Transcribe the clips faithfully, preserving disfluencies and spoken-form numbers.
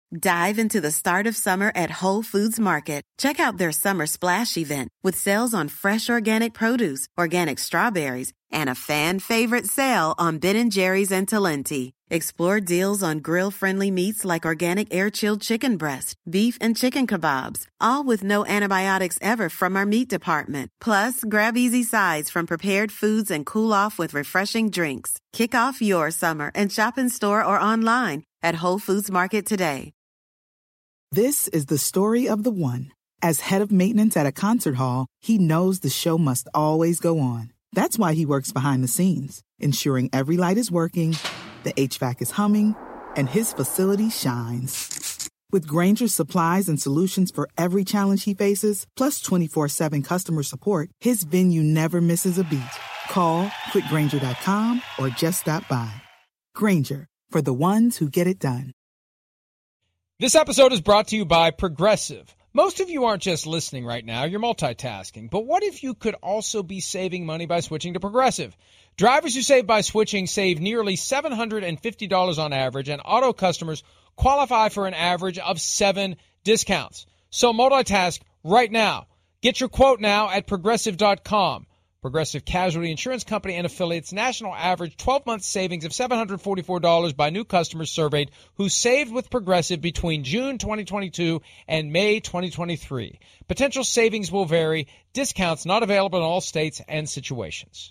Dive into the start of summer at Whole Foods Market. Check out their Summer Splash event with sales on fresh organic produce, organic strawberries, and a fan-favorite sale on Ben and Jerry's and Talenti. Explore deals on grill-friendly meats like organic air-chilled chicken breast, beef, and chicken kebabs, all with no antibiotics ever from our meat department. Plus, grab easy sides from prepared foods and cool off with refreshing drinks. Kick off your summer and shop in store or online at Whole Foods Market today. This is the story of the one. As head of maintenance at a concert hall, he knows the show must always go on. That's why he works behind the scenes, ensuring every light is working, the H V A C is humming, and his facility shines. With Grainger's supplies and solutions for every challenge he faces, plus twenty-four seven customer support, his venue never misses a beat. Call quick grainger dot com or just stop by. Grainger, for the ones who get it done. This episode is brought to you by Progressive. Most of you aren't just listening right now, you're multitasking. But what if you could also be saving money by switching to Progressive? Drivers who save by switching save nearly seven hundred fifty dollars on average, and auto customers qualify for an average of seven discounts. So multitask right now. Get your quote now at progressive dot com. Progressive Casualty Insurance Company and affiliates, national average twelve-month savings of seven hundred forty-four dollars by new customers surveyed who saved with Progressive between June twenty twenty-two and May twenty twenty-three. Potential savings will vary. Discounts not available in all states and situations.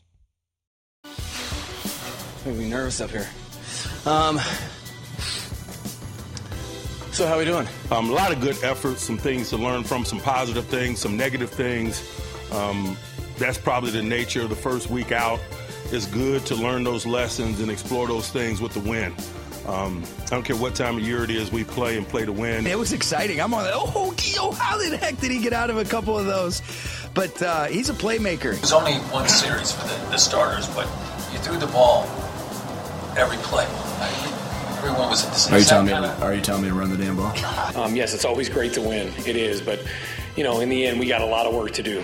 Make me nervous up here. Um, so how are we doing? Um, a lot of good efforts, some things to learn from, some positive things, some negative things. Um, that's probably the nature of the first week out. It's good to learn those lessons and explore those things with the win. Um, I don't care what time of year it is, we play and play to win. It was exciting. I'm on the, oh, oh, how the heck did he get out of a couple of those? But uh, he's a playmaker. It was only one series for the, the starters, but you threw the ball every play. Everyone was at the same are you telling me? Kinda... Are you telling me to run the damn ball? Um, yes, it's always great to win. It is, but you know, in the end, we got a lot of work to do.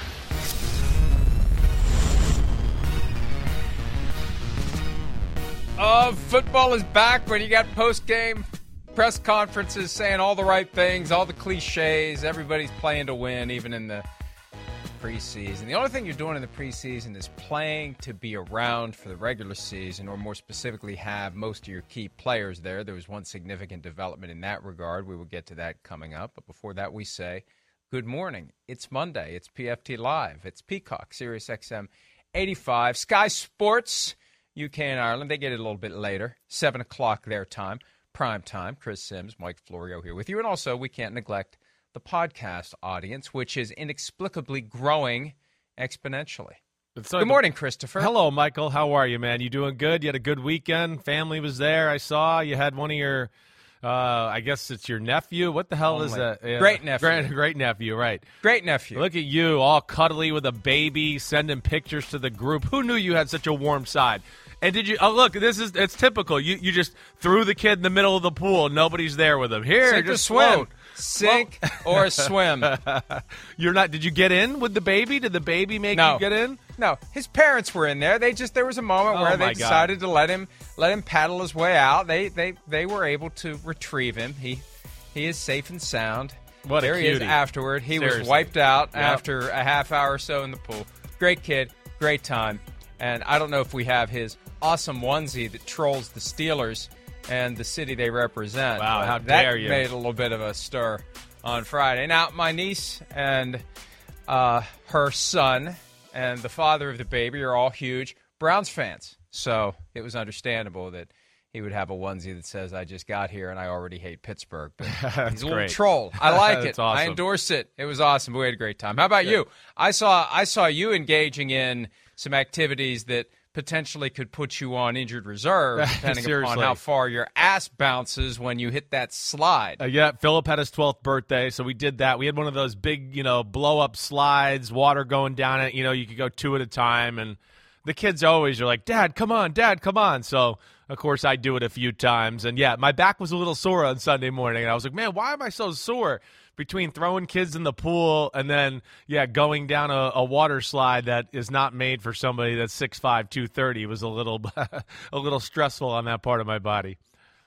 Oh, football is back when you got post-game press conferences saying all the right things, all the cliches. Everybody's playing to win, even in the preseason. The only thing you're doing in the preseason is playing to be around for the regular season, or more specifically have most of your key players there. There was one significant development in that regard. We will get to that coming up. But before that, we say good morning. It's Monday. It's P F T Live. It's Peacock, Sirius X M eighty-five. Sky Sports, U K and Ireland. They get it a little bit later, seven o'clock their time, prime time. Chris Sims, Mike Florio here with you. And also, we can't neglect the podcast audience, which is inexplicably growing exponentially. So good morning, Christopher. Hello, Michael. How are you, man? You doing good? You had a good weekend? Family was there, I saw. You had one of your, uh, I guess it's your nephew. What the hell Oh is my- that? Yeah. Great nephew. Great, great nephew, right. Great nephew. Look at you, all cuddly with a baby, sending pictures to the group. Who knew you had such a warm side? And did you, oh, look, this is, it's typical. You you just threw the kid in the middle of the pool. Nobody's there with him. Here, Sink or just swim. float. Sink or swim. You're not, did you get in with the baby? Did the baby make No. you get in? No, his parents were in there. They just there was a moment Oh, where my they God. decided to let him let him paddle his way out. They they they were able to retrieve him. He he is safe and sound. What a there he is cutie. afterward. He was Seriously. wiped out Yep. after a half hour or so in the pool. Great kid, great time. And I don't know if we have his awesome onesie that trolls the Steelers and the city they represent. Wow, but how that dare you. made a little bit of a stir on Friday. Now, my niece and uh, her son and the father of the baby are all huge Browns fans. So it was understandable that he would have a onesie that says, I just got here and I already hate Pittsburgh. But he's a little great. troll. I like That's it. awesome. I endorse it. It was awesome. We had a great time. How about you? I saw I saw you engaging in some activities that potentially could put you on injured reserve, depending upon Seriously. how far your ass bounces when you hit that slide. Uh, yeah, Philip had his twelfth birthday, so we did that. We had one of those big, you know, blow-up slides, water going down it. You know, you could go two at a time, and the kids always are like, Dad, come on, Dad, come on. So, of course, I do it a few times. And, yeah, my back was a little sore on Sunday morning, and I was like, man, why am I so sore? Between throwing kids in the pool and then, yeah, going down a, a water slide that is not made for somebody that's six five, two thirty was a little a little stressful on that part of my body.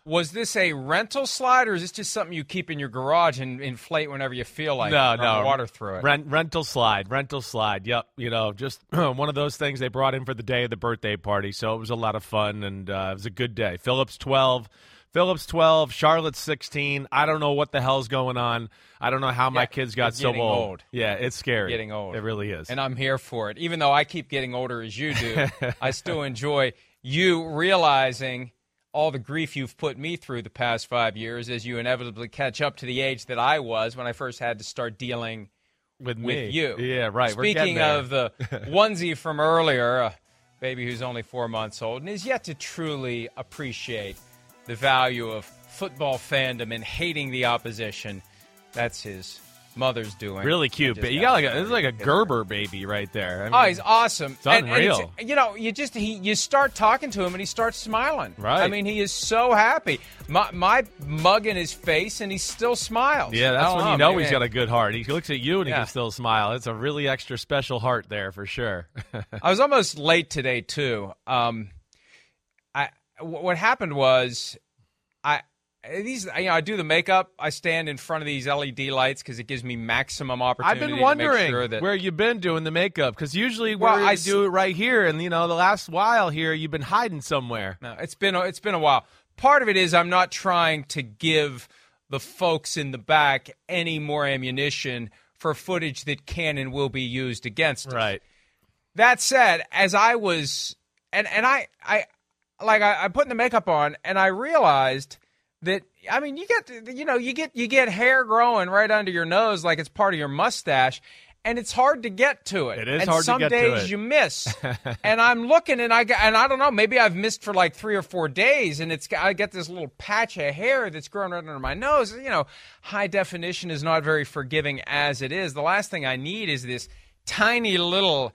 was this a rental slide, or is this just something you keep in your garage and inflate whenever you feel like no, it? No, water through it. Rent, rental slide, rental slide. Yep, you know, just one of those things they brought in for the day of the birthday party. So it was a lot of fun, and uh, it was a good day. Phillips twelve, Phillips twelve, Charlotte sixteen. I don't know what the hell's going on. I don't know how my yeah, kids got so old. old. Yeah, it's scary. Getting old. It really is. And I'm here for it. Even though I keep getting older as you do, I still enjoy you realizing all the grief you've put me through the past five years as you inevitably catch up to the age that I was when I first had to start dealing with, with me. you. Yeah, right. Speaking of the onesie from earlier, a baby who's only four months old and is yet to truly appreciate the value of football fandom and hating the opposition, that's his mother's doing. Really cute. But you got like a, this is like a Gerber baby right there. I mean, oh, he's awesome. It's unreal. And, and it's, you know, you just he you start talking to him and he starts smiling. Right. I mean, he is so happy. My, my mug in his face and he still smiles. Yeah, that's when you know maybe. he's got a good heart. He looks at you and he Yeah. can still smile. It's a really extra special heart there for sure. I was almost late today too. Um, I w- what happened was I. These, you know, I do the makeup. I stand in front of these L E D lights because it gives me maximum opportunity. I've been wondering to make sure that, where you've been doing the makeup because usually Well, we I do it right here, and you know, the last while here you've been hiding somewhere. No, it's been a- it's been a while. Part of it is I'm not trying to give the folks in the back any more ammunition for footage that can and will be used against us. Right. That said, as I was, and and I I like I, I put the makeup on, and I realized that, I mean, you get, you know, you get you get hair growing right under your nose like it's part of your mustache, and it's hard to get to it. It is and hard to some get to days it. you miss. And I'm looking, and I got, and I don't know, maybe I've missed for like three or four days, and it's I get this little patch of hair that's growing right under my nose. You know, high definition is not very forgiving as it is. The last thing I need is this tiny little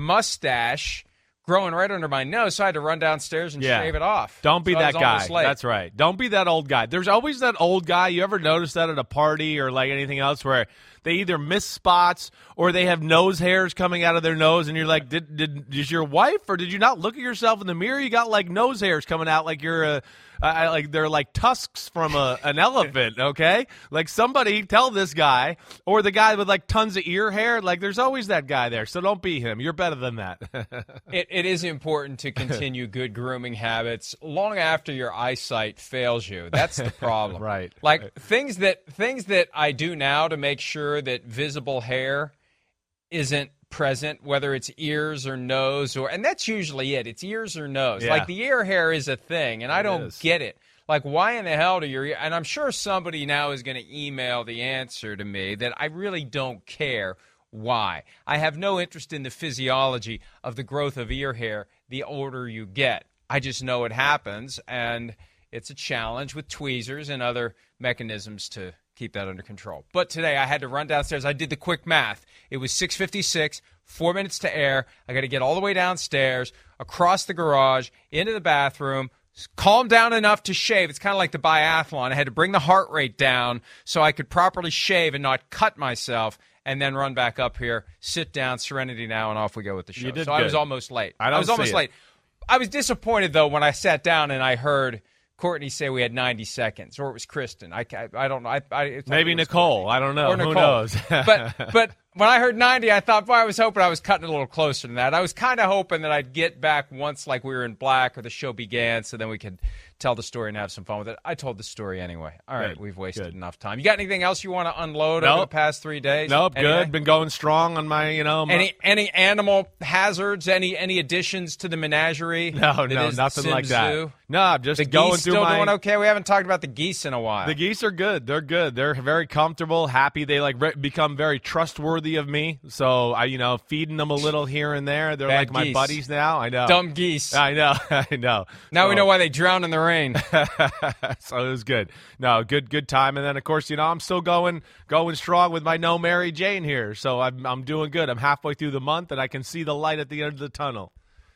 mustache growing right under my nose, so I had to run downstairs and Yeah. shave it off. Don't be So I that was guy. almost late. That's right. Don't be that old guy. There's always that old guy. You ever notice that at a party or like anything else where they either miss spots or they have nose hairs coming out of their nose, and you're like, did did is your wife or did you not look at yourself in the mirror? You got like nose hairs coming out like you're a uh, like they're like tusks from a, an elephant. Okay, like somebody tell this guy or the guy with like tons of ear hair. Like there's always that guy there. So don't be him. You're better than that. It, it is important to continue good grooming habits long after your eyesight fails you. That's the problem. Right. Like Right. things that things that I do now to make sure that visible hair isn't present, whether it's ears or nose, or and that's usually it. It's ears or nose. Yeah. Like the ear hair is a thing, and I It don't is. get it. Like, why in the hell do your ear? And I'm sure somebody now is going to email the answer to me that I really don't care why. I have no interest in the physiology of the growth of ear hair the older you get. I just know it happens, and it's a challenge with tweezers and other mechanisms to keep that under control. But today I had to run downstairs. I did the quick math. It was six fifty-six, four minutes to air. I got to get all the way downstairs, across the garage, into the bathroom, calm down enough to shave. It's kind of like the biathlon. I had to bring the heart rate down so I could properly shave and not cut myself, and then run back up here, sit down, Serenity Now, and off we go with the show. You did so I was good. almost late. I don't was see almost it. late. I was disappointed, though, when I sat down and I heard Courtney say we had ninety seconds, or it was Kristen. I, I, I don't know. I, I, it Maybe was Nicole. Courtney. I don't know. Or Who Nicole. knows? but but when I heard ninety, I thought, boy, I was hoping I was cutting it a little closer than that. I was kind of hoping that I'd get back once, like we were in black or the show began, so then we could tell the story and have some fun with it. I told the story anyway. All right, Good. we've wasted Good. enough time. You got anything else you want to unload Nope. over the past three days? Nope, Anything? good. Been going strong on my, you know. My, Any any animal hazards? Any any additions to the menagerie? no, that no, is nothing Sim like that. Zoo? No, I'm just The going geese through still my. doing okay? We haven't talked about the geese in a while. The geese are good. They're good. They're very comfortable, happy. They like re- become very trustworthy of me. So I, you know, feeding them a little here and there. They're Bad like my geese. buddies now. I know. Dumb geese. I know. I know. now we So- know why they drown in the rain. so it was good. No, good, good time. And then of course, you know, I'm still going, going strong with my No Mary Jane here. So I'm, I'm doing good. I'm halfway through the month, and I can see the light at the end of the tunnel.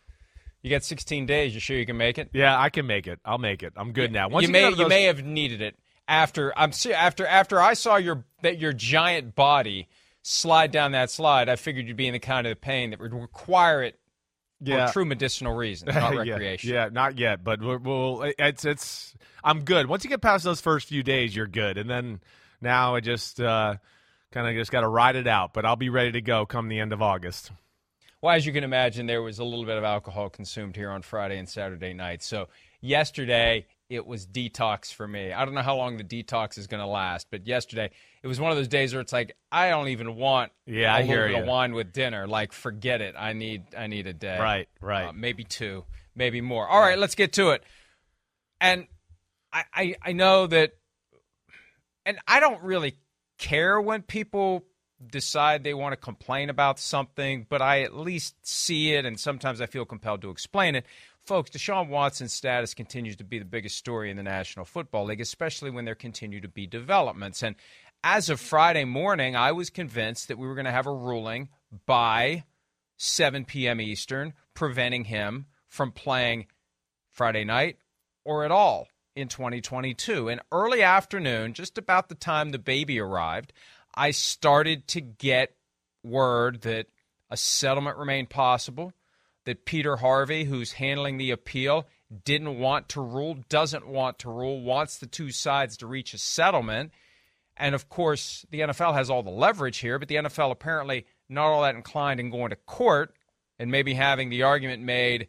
You got sixteen days. You sure you can make it? Yeah, I can make it. I'll make it. I'm good now. Once you you, may get out of you those- may have needed it after I'm se- after after I saw your that your giant body slide down that slide. I figured you'd be in the kind of pain that would require it Yeah. For true medicinal reasons, not recreation. yeah, yeah, not yet, but we'll, we'll, it's it's. I'm good. Once you get past those first few days, you're good, and then now I just uh, kind of just got to ride it out. But I'll be ready to go come the end of August. Well, as you can imagine, there was a little bit of alcohol consumed here on Friday and Saturday night. So yesterday, it was detox for me. I don't know how long the detox is going to last, but yesterday, it was one of those days where it's like, I don't even want yeah, a I little hear bit you. of wine with dinner. Like, forget it. I need I need a day. Right, right. Uh, maybe two, maybe more. All right, let's get to it. And I, I, I know that, and I don't really care when people decide they want to complain about something, but I at least see it, and sometimes I feel compelled to explain it. Folks, Deshaun Watson's status continues to be the biggest story in the National Football League, especially when there continue to be developments. And as of Friday morning, I was convinced that we were going to have a ruling by seven p.m. Eastern preventing him from playing Friday night or at all in twenty twenty-two. In early afternoon, just about the time the baby arrived, I started to get word that a settlement remained possible, that Peter Harvey, who's handling the appeal, didn't want to rule, doesn't want to rule, wants the two sides to reach a settlement. And, of course, the N F L has all the leverage here, but the N F L apparently not all that inclined in going to court and maybe having the argument made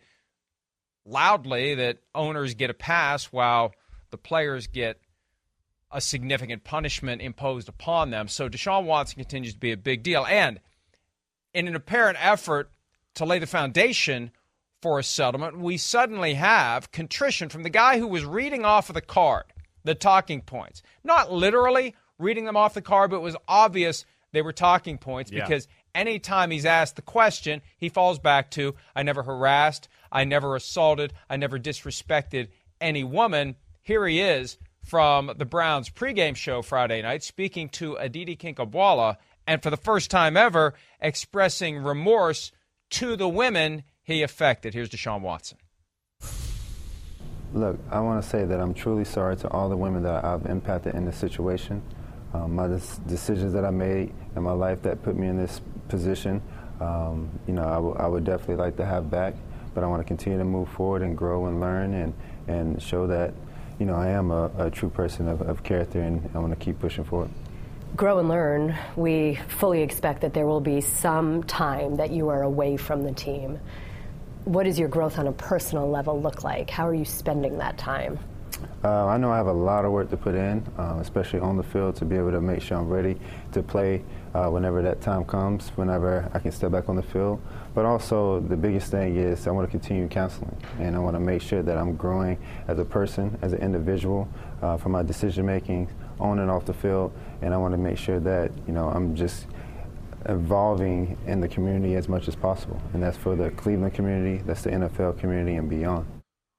loudly that owners get a pass while the players get a significant punishment imposed upon them. So Deshaun Watson continues to be a big deal. And in an apparent effort to lay the foundation for a settlement, we suddenly have contrition from the guy who was reading off of the card, the talking points. Not literally reading them off the card, but it was obvious they were talking points yeah. because anytime he's asked the question, he falls back to, I never harassed, I never assaulted, I never disrespected any woman. Here he is from the Browns pregame show Friday night, speaking to Aditi Kinkhabwala, and for the first time ever, expressing remorse to the women he affected. Here's Deshaun Watson. Look, I want to say that I'm truly sorry to all the women that I've impacted in this situation. Um, my des- decisions that I made in my life that put me in this position, um, you know, I, w- I would definitely like to have back, but I want to continue to move forward and grow and learn and, and show that, you know, I am a, a true person of, of character, and I want to keep pushing forward. Grow and learn. We fully expect that there will be some time that you are away from the team. What does your growth on a personal level look like? How are you spending that time? Uh, I know I have a lot of work to put in, uh, especially on the field, to be able to make sure I'm ready to play uh, whenever that time comes, whenever I can step back on the field. But also, the biggest thing is I want to continue counseling, and I want to make sure that I'm growing as a person, as an individual, uh, for my decision-making on and off the field, and I want to make sure that, you know, I'm just evolving in the community as much as possible, and that's for the Cleveland community, that's the N F L community, and beyond.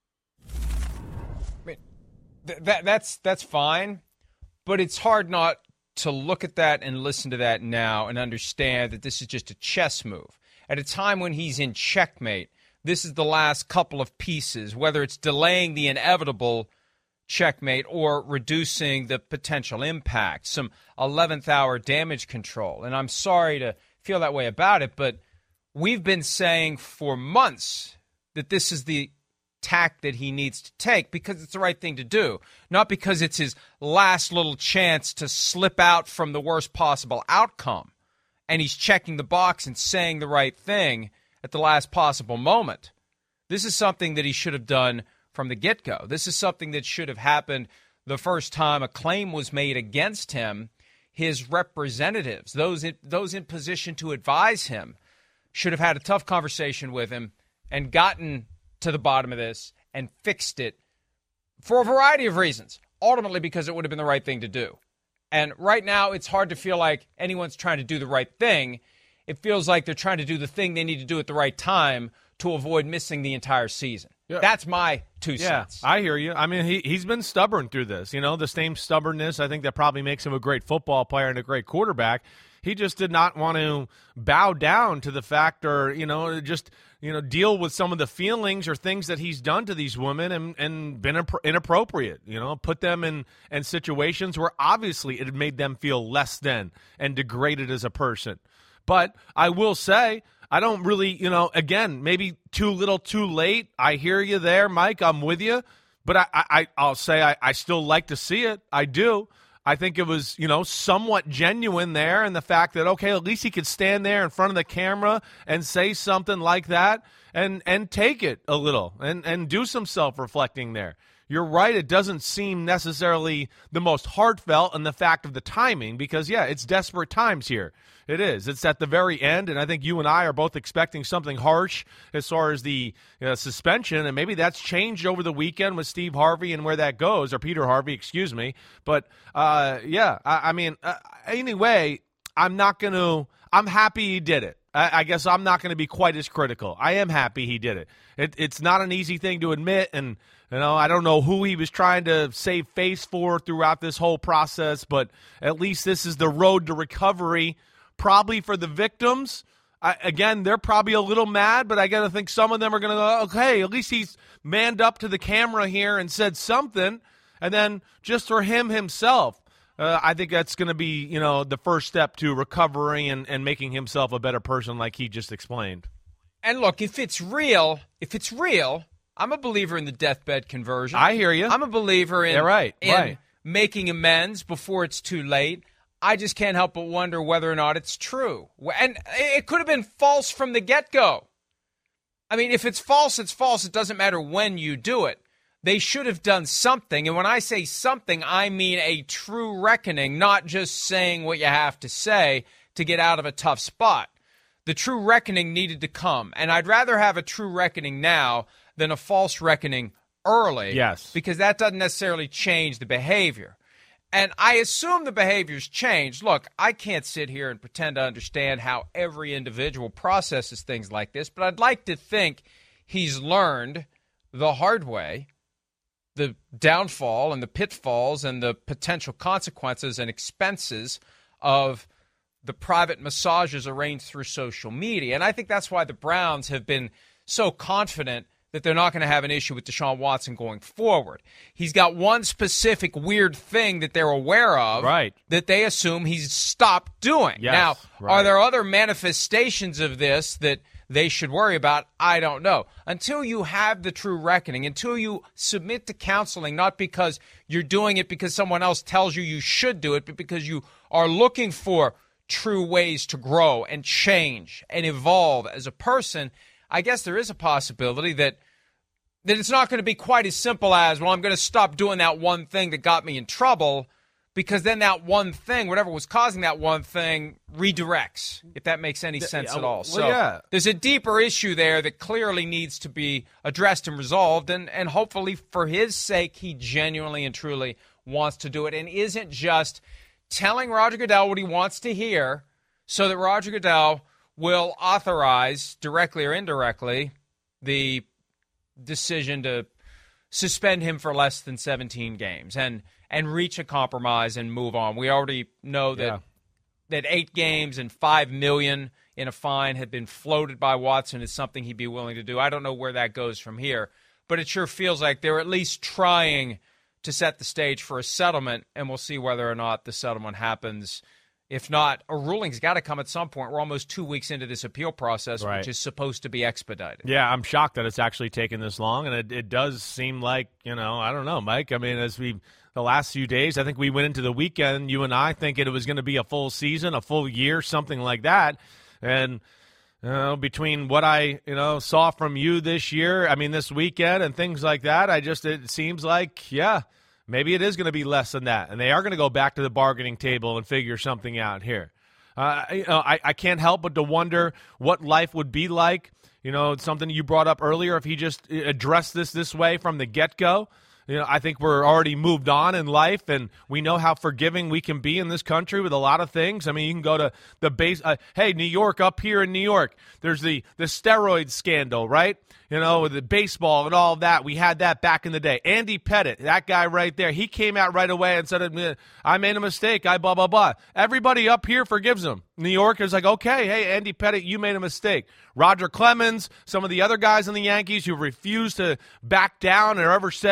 Th- that that's that's fine, but it's hard not to look at that and listen to that now and understand that this is just a chess move. At a time when he's in checkmate, this is the last couple of pieces, whether it's delaying the inevitable checkmate or reducing the potential impact, some eleventh hour damage control. And I'm sorry to feel that way about it, but we've been saying for months that this is the tack that he needs to take because it's the right thing to do, not because it's his last little chance to slip out from the worst possible outcome. And he's checking the box and saying the right thing at the last possible moment. This is something that he should have done from the get-go. This is something that should have happened the first time a claim was made against him. His representatives, those in, those in position to advise him, should have had a tough conversation with him and gotten to the bottom of this and fixed it for a variety of reasons, ultimately because it would have been the right thing to do. And right now, it's hard to feel like anyone's trying to do the right thing. It feels like they're trying to do the thing they need to do at the right time to avoid missing the entire season. Yeah. That's my two yeah, cents. I hear you. I mean, he, he's been stubborn through this. You know, the same stubbornness, I think, that probably makes him a great football player and a great quarterback. He just did not want to bow down to the fact or, you know, just, you know, deal with some of the feelings or things that he's done to these women and, and been inappropriate, you know, put them in, in situations where obviously it made them feel less than and degraded as a person. But I will say, I don't really, you know, again, maybe too little too late. I hear you there, Mike. I'm with you. But I, I, I'll say I, I still like to see it. I do. I think it was, you know, somewhat genuine there, and the fact that, okay, at least he could stand there in front of the camera and say something like that and and take it a little and, and do some self-reflecting there. You're right, it doesn't seem necessarily the most heartfelt in the fact of the timing because, yeah, it's desperate times here. It is. It's at the very end, and I think you and I are both expecting something harsh as far as the you know, suspension, and maybe that's changed over the weekend with Steve Harvey and where that goes, or Peter Harvey, excuse me. But, uh, yeah, I, I mean, uh, anyway, I'm not going to – I'm happy he did it. I, I guess I'm not going to be quite as critical. I am happy he did it. it. It's not an easy thing to admit, and – You know, I don't know who he was trying to save face for throughout this whole process, but at least this is the road to recovery, probably for the victims. I, again, they're probably a little mad, but I got to think some of them are going to go, okay, at least he's manned up to the camera here and said something. And then just for him himself, uh, I think that's going to be, you know, the first step to recovery and, and making himself a better person like he just explained. And look, if it's real, if it's real, I'm a believer in the deathbed conversion. I hear you. I'm a believer in, yeah, right, in right. making amends before it's too late. I just can't help but wonder whether or not it's true. And it could have been false from the get-go. I mean, if it's false, it's false. It doesn't matter when you do it. They should have done something. And when I say something, I mean a true reckoning, not just saying what you have to say to get out of a tough spot. The true reckoning needed to come. And I'd rather have a true reckoning now than a false reckoning early. Yes. Because that doesn't necessarily change the behavior. And I assume the behavior's changed. Look, I can't sit here and pretend to understand how every individual processes things like this, but I'd like to think he's learned the hard way the downfall and the pitfalls and the potential consequences and expenses of the private massages arranged through social media. And I think that's why the Browns have been so confident that they're not going to have an issue with Deshaun Watson going forward. He's got one specific weird thing that they're aware of right. that they assume he's stopped doing. Yes, now, right. are there other manifestations of this that they should worry about? I don't know. Until you have the true reckoning, until you submit to counseling, not because you're doing it because someone else tells you you should do it, but because you are looking for true ways to grow and change and evolve as a person, I guess there is a possibility that that it's not going to be quite as simple as, well, I'm going to stop doing that one thing that got me in trouble, because then that one thing, whatever was causing that one thing, redirects, if that makes any sense yeah, at all. well, So yeah. there's a deeper issue there that clearly needs to be addressed and resolved, and, and hopefully for his sake, he genuinely and truly wants to do it and isn't just telling Roger Goodell what he wants to hear so that Roger Goodell will authorize, directly or indirectly, the decision to suspend him for less than seventeen games and and reach a compromise and move on. We already know that yeah. that eight games and five million dollars in a fine had been floated by Watson as something he'd be willing to do. I don't know where that goes from here, but it sure feels like they're at least trying to set the stage for a settlement, and we'll see whether or not the settlement happens. If not, a ruling's got to come at some point. We're almost two weeks into this appeal process, right. which is supposed to be expedited. Yeah, I'm shocked that it's actually taken this long, and it, it does seem like, you know, I don't know, Mike. I mean, as we the last few days, I think we went into the weekend, you and I, thinking it was going to be a full season, a full year, something like that. And you know, between what I you know saw from you this year, I mean, this weekend and things like that, I just it seems like, yeah. Maybe it is going to be less than that, and they are going to go back to the bargaining table and figure something out here. Uh, you know, I, I can't help but to wonder what life would be like. You know, it's something you brought up earlier. If he just addressed this this way from the get-go, you know, I think we're already moved on in life, and we know how forgiving we can be in this country with a lot of things. I mean, you can go to the base. Uh, hey, New York, up here in New York, there's the the steroid scandal, right? You know, with the baseball and all of that. We had that back in the day. Andy Pettitte, that guy right there, he came out right away and said, I made a mistake, I blah, blah, blah. Everybody up here forgives him. New York is like, okay, hey, Andy Pettitte, you made a mistake. Roger Clemens, some of the other guys in the Yankees who refused to back down or ever say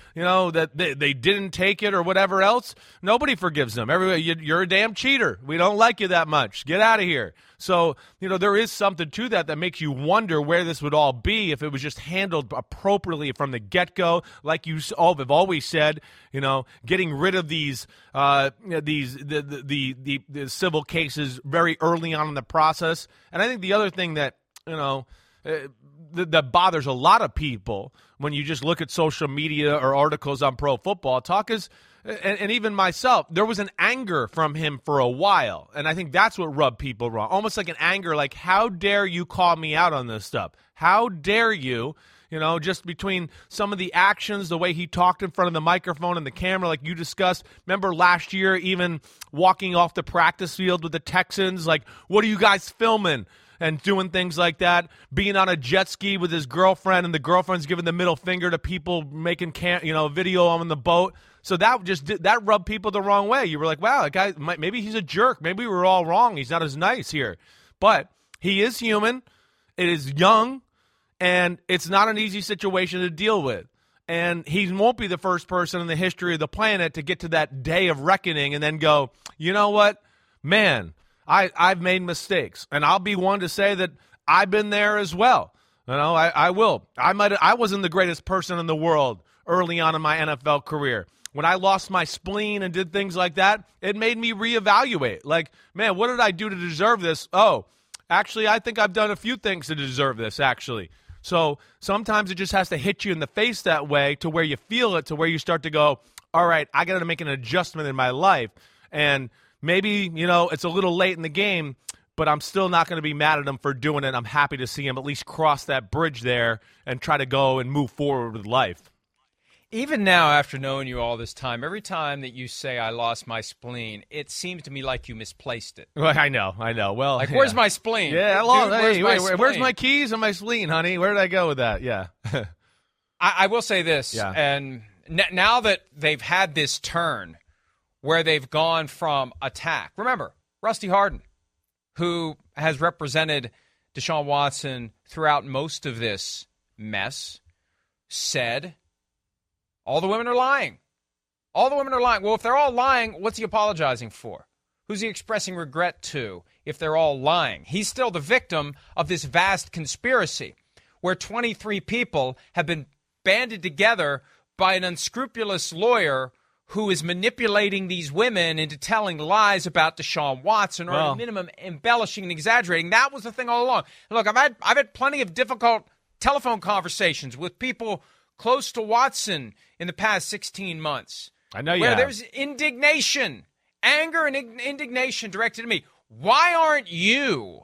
you know, that they, they didn't take it or whatever else, nobody forgives them. Everybody, you, you're a damn cheater. We don't like you that much. Get out of here. So, you know, there is something to that that makes you wonder where this would all be if it was just handled appropriately from the get-go. Like you all have always said, you know, getting rid of these uh, these the the, the the civil cases very early on in the process. And I think the other thing that, you know, uh, that, that bothers a lot of people when you just look at social media or articles on Pro Football Talk is, and, and even myself, there was an anger from him for a while. And I think that's what rubbed people wrong. Almost like an anger, like, how dare you call me out on this stuff? How dare you, you know, just between some of the actions, the way he talked in front of the microphone and the camera, like you discussed. Remember last year, even walking off the practice field with the Texans, like, what are you guys filming? And doing things like that, being on a jet ski with his girlfriend, and the girlfriend's giving the middle finger to people making cam- you know, video on the boat. So that just did, that rubbed people the wrong way. You were like, wow, that guy, maybe he's a jerk. Maybe we were all wrong. He's not as nice here. But he is human. It is young, and it's not an easy situation to deal with. And he won't be the first person in the history of the planet to get to that day of reckoning and then go, you know what, man, I, I've made mistakes, and I'll be one to say that I've been there as well. You know, I, I will. I might. I wasn't the greatest person in the world early on in my N F L career. When I lost my spleen and did things like that, it made me reevaluate. Like, man, what did I do to deserve this? Oh, actually, I think I've done a few things to deserve this, actually. So sometimes it just has to hit you in the face that way to where you feel it, to where you start to go, all right, I got to make an adjustment in my life. And maybe, you know, it's a little late in the game, but I'm still not going to be mad at him for doing it. I'm happy to see him at least cross that bridge there and try to go and move forward with life. Even now, after knowing you all this time, every time that you say I lost my spleen, it seems to me like you misplaced it. Well, I know, I know. Well, like, yeah. where's my spleen? Yeah, I lost, Dude, hey, where's, wait, my wait, spleen? where's my keys and my spleen, honey? Where did I go with that? Yeah. I, I will say this, yeah. and n- now that they've had this turn where they've gone from attack, remember, Rusty Hardin, who has represented Deshaun Watson throughout most of this mess, said, all the women are lying. All the women are lying. Well, if they're all lying, what's he apologizing for? Who's he expressing regret to if they're all lying? He's still the victim of this vast conspiracy where twenty-three people have been banded together by an unscrupulous lawyer who is manipulating these women into telling lies about Deshaun Watson, or well, at a minimum embellishing and exaggerating. That was the thing all along. Look, I've had I've had plenty of difficult telephone conversations with people close to Watson in the past sixteen months. I know you where have. There's indignation, anger and indignation directed at me. Why aren't you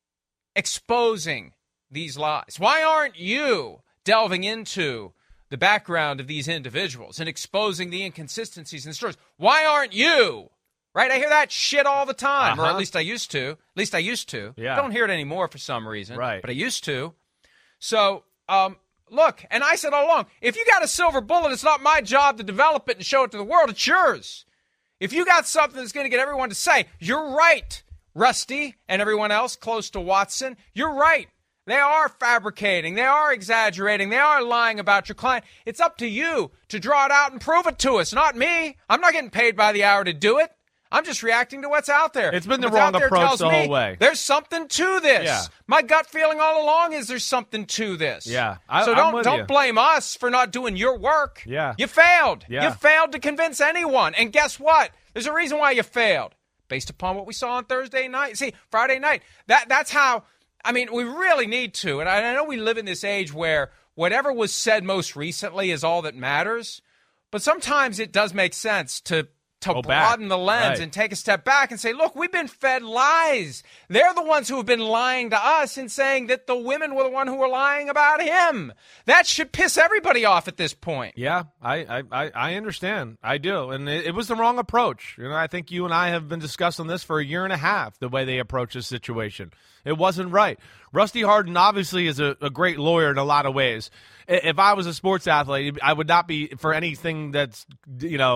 exposing these lies? Why aren't you delving into the background of these individuals and exposing the inconsistencies in the stories? Why aren't you? Right? I hear that shit all the time, uh-huh. or at least I used to. At least I used to. Yeah. I don't hear it anymore for some reason, right. But I used to. So, um, look, and I said all along, if you got a silver bullet, it's not my job to develop it and show it to the world. It's yours. If you got something that's going to get everyone to say, you're right, Rusty, and everyone else close to Watson, you're right. They are fabricating. They are exaggerating. They are lying about your client. It's up to you to draw it out and prove it to us, not me. I'm not getting paid by the hour to do it. I'm just reacting to what's out there. It's been the what's wrong approach the me, whole way. There's something to this. Yeah. My gut feeling all along is there's something to this. Yeah. I, so I'm don't with don't you. blame us for not doing your work. Yeah. You failed. Yeah. You failed to convince anyone. And guess what? There's a reason why you failed. Based upon what we saw on Thursday night. See, Friday night. That that's how, I mean, we really need to. And I, I know we live in this age where whatever was said most recently is all that matters. But sometimes it does make sense to to Go broaden back. the lens Right. and take a step back and say, look, we've been fed lies. They're the ones who have been lying to us and saying that the women were the one who were lying about him. That should piss everybody off at this point. Yeah, I, I, I understand. I do. And it, it was the wrong approach. You know, I think you and I have been discussing this for a year and a half, the way they approach this situation. It wasn't right. Rusty Hardin obviously is a, a great lawyer in a lot of ways. If I was a sports athlete, I would not be for anything that's, you know,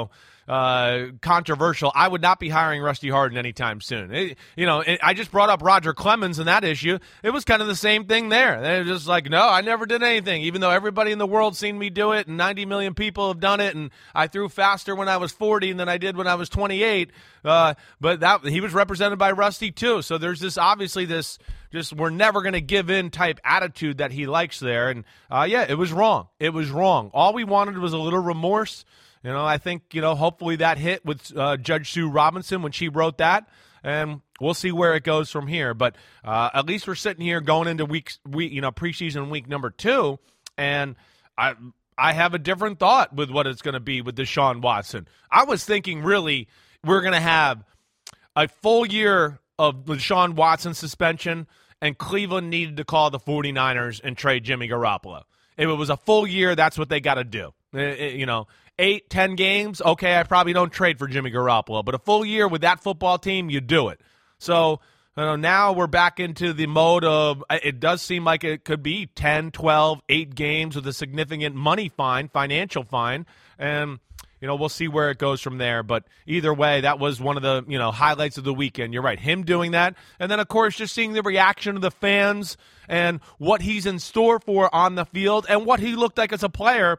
uh, controversial, I would not be hiring Rusty Hardin anytime soon. It, you know, it, I just brought up Roger Clemens and that issue. It was kind of the same thing there. They're just like, no, I never did anything, even though everybody in the world seen me do it, and ninety million people have done it, and I threw faster when I was forty than I did when I was twenty-eight. Uh, but that he was represented by Rusty too. So there's this obviously this just we're never going to give in type attitude that he likes there. And uh, yeah, it was wrong. It was wrong. All we wanted was a little remorse. You know, I think, you know, hopefully that hit with uh, Judge Sue Robinson when she wrote that, and we'll see where it goes from here. But uh, at least we're sitting here going into week, week, you know, preseason week number two, and I I have a different thought with what it's going to be with Deshaun Watson. I was thinking really we're going to have a full year of Deshaun Watson suspension, and Cleveland needed to call the 49ers and trade Jimmy Garoppolo. If it was a full year, that's what they got to do. It, it, you know, eight, ten games, okay, I probably don't trade for Jimmy Garoppolo. But a full year with that football team, you do it. So you know, now we're back into the mode of it does seem like it could be ten, twelve, eight games with a significant money fine, financial fine. And you know, we'll see where it goes from there. But either way, that was one of the, you know, highlights of the weekend. You're right, him doing that. And then, of course, just seeing the reaction of the fans and what he's in store for on the field and what he looked like as a player.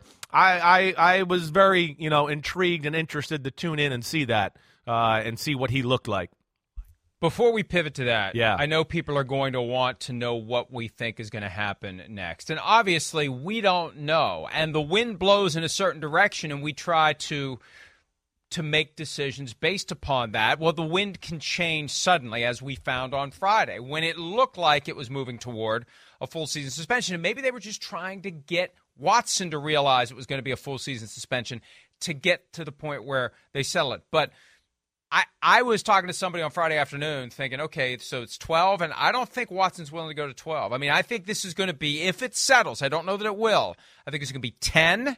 I, I, I was very, you know, intrigued and interested to tune in and see that uh, and see what he looked like. Before we pivot to that, yeah. I know people are going to want to know what we think is going to happen next. And obviously, we don't know. And the wind blows in a certain direction, and we try to to make decisions based upon that. Well, the wind can change suddenly, as we found on Friday, when it looked like it was moving toward a full season suspension. And maybe they were just trying to get Watson to realize it was going to be a full season suspension to get to the point where they settle it. But I, I was talking to somebody on Friday afternoon thinking, okay, so it's twelve, and I don't think Watson's willing to go to twelve. I mean, I think this is going to be, if it settles, I don't know that it will, I think it's going to be ten,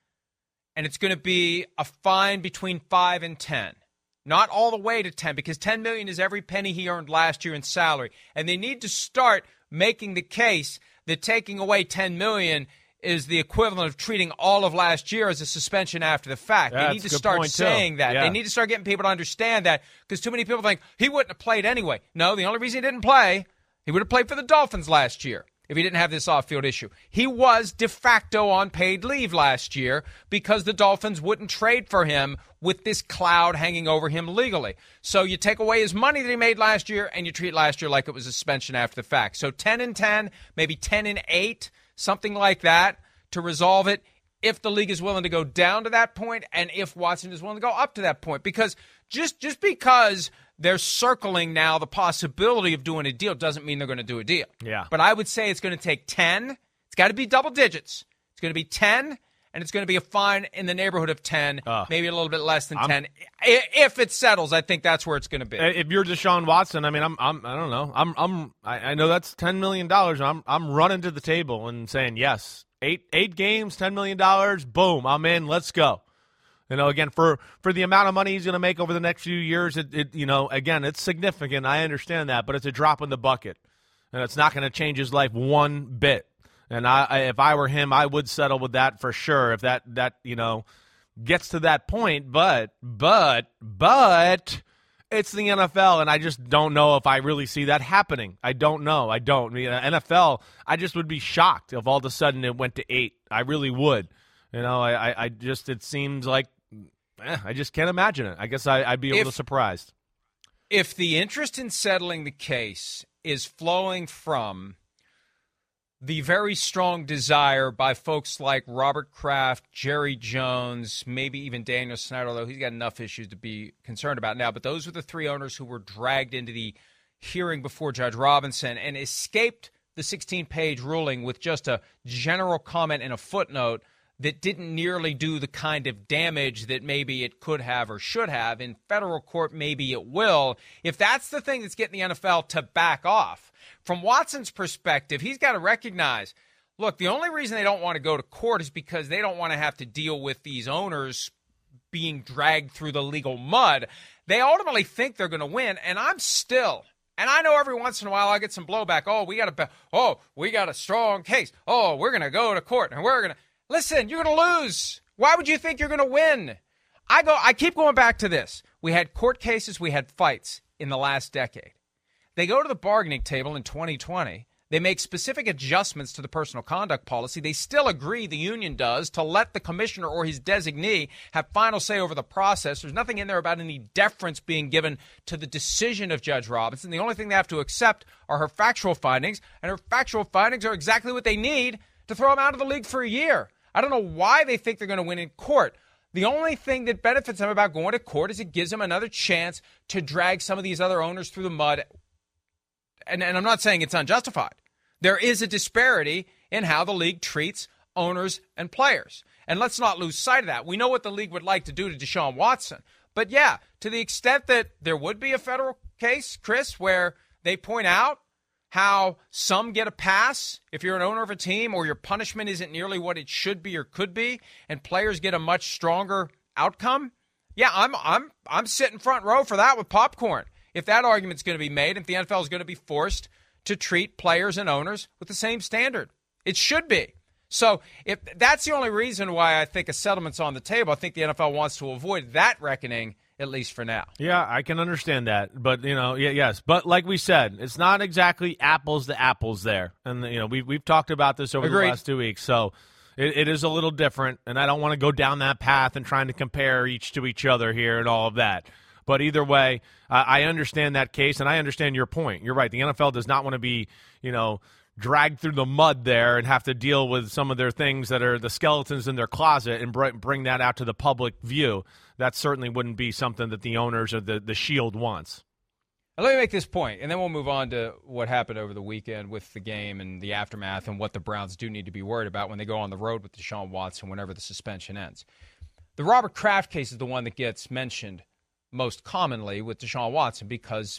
and it's going to be a fine between five and ten. Not all the way to ten, because ten million dollars is every penny he earned last year in salary. And they need to start making the case that taking away ten million dollars is the equivalent of treating all of last year as a suspension after the fact. Yeah, they need to start saying that. Yeah. They need to start getting people to understand that, because too many people think he wouldn't have played anyway. No, the only reason he didn't play, he would have played for the Dolphins last year if he didn't have this off-field issue. He was de facto on paid leave last year because the Dolphins wouldn't trade for him with this cloud hanging over him legally. So you take away his money that he made last year, and you treat last year like it was a suspension after the fact. So ten and ten, maybe ten and eight, something like that, to resolve it, if the league is willing to go down to that point and if Watson is willing to go up to that point. Because just just because they're circling now the possibility of doing a deal doesn't mean they're going to do a deal. Yeah. But I would say it's going to take ten. It's got to be double digits. It's going to be ten, and it's going to be a fine in the neighborhood of ten, uh, maybe a little bit less than I'm, ten. If it settles, I think that's where it's going to be. If you're Deshaun Watson, I mean, I'm, I'm, I don't know. I'm, I'm, I, I know that's ten million dollars. I'm, I'm running to the table and saying yes. Eight, eight games, ten million dollars. Boom, I'm in. Let's go. You know, again, for, for the amount of money he's going to make over the next few years, it, it, you know, again, it's significant. I understand that, but it's a drop in the bucket, and it's not going to change his life one bit. And I, I, if I were him, I would settle with that for sure. If that, that you know, gets to that point, but, but, but. It's the N F L, and I just don't know if I really see that happening. I don't know. I don't. I mean, N F L, I just would be shocked if all of a sudden it went to eight. I really would. You know, I, I just, it seems like, eh, I just can't imagine it. I guess I, I'd be a little surprised. If the interest in settling the case is flowing from the very strong desire by folks like Robert Kraft, Jerry Jones, maybe even Daniel Snyder, although he's got enough issues to be concerned about now. But those were the three owners who were dragged into the hearing before Judge Robinson and escaped the sixteen-page ruling with just a general comment and a footnote that didn't nearly do the kind of damage that maybe it could have or should have. In federal court, maybe it will. If that's the thing that's getting the N F L to back off, from Watson's perspective, he's got to recognize, look, the only reason they don't want to go to court is because they don't want to have to deal with these owners being dragged through the legal mud. They ultimately think they're going to win, and I'm still, and I know every once in a while I get some blowback. Oh, we got a, oh, we got a strong case. Oh, we're going to go to court, and we're going to, listen, you're going to lose. Why would you think you're going to win? I go. I keep going back to this. We had court cases. We had fights in the last decade. They go to the bargaining table in twenty twenty. They make specific adjustments to the personal conduct policy. They still agree, the union does, to let the commissioner or his designee have final say over the process. There's nothing in there about any deference being given to the decision of Judge Robinson. The only thing they have to accept are her factual findings, and her factual findings are exactly what they need to throw him out of the league for a year. I don't know why they think they're going to win in court. The only thing that benefits them about going to court is it gives them another chance to drag some of these other owners through the mud. And, and I'm not saying it's unjustified. There is a disparity in how the league treats owners and players. And let's not lose sight of that. We know what the league would like to do to Deshaun Watson. But, yeah, to the extent that there would be a federal case, Chris, where they point out how some get a pass if you're an owner of a team or your punishment isn't nearly what it should be or could be, and players get a much stronger outcome, yeah, I'm I'm I'm sitting front row for that with popcorn. If that argument's going to be made, if the N F L is going to be forced to treat players and owners with the same standard. It should be. So if that's the only reason why I think a settlement's on the table. I think the N F L wants to avoid that reckoning, at least for now. Yeah, I can understand that. But, you know, yeah, yes. But like we said, it's not exactly apples to apples there. And, you know, we've, we've talked about this over Agreed. the last two weeks. So it, it is a little different. And I don't want to go down that path and trying to compare each to each other here and all of that. But either way, uh, I understand that case, and I understand your point. You're right. The N F L does not want to be, you know, dragged through the mud there and have to deal with some of their things that are the skeletons in their closet and br- bring that out to the public view. That certainly wouldn't be something that the owners or the, the Shield wants. Now, let me make this point, and then we'll move on to what happened over the weekend with the game and the aftermath and what the Browns do need to be worried about when they go on the road with Deshaun Watson whenever the suspension ends. The Robert Kraft case is the one that gets mentioned most commonly with Deshaun Watson because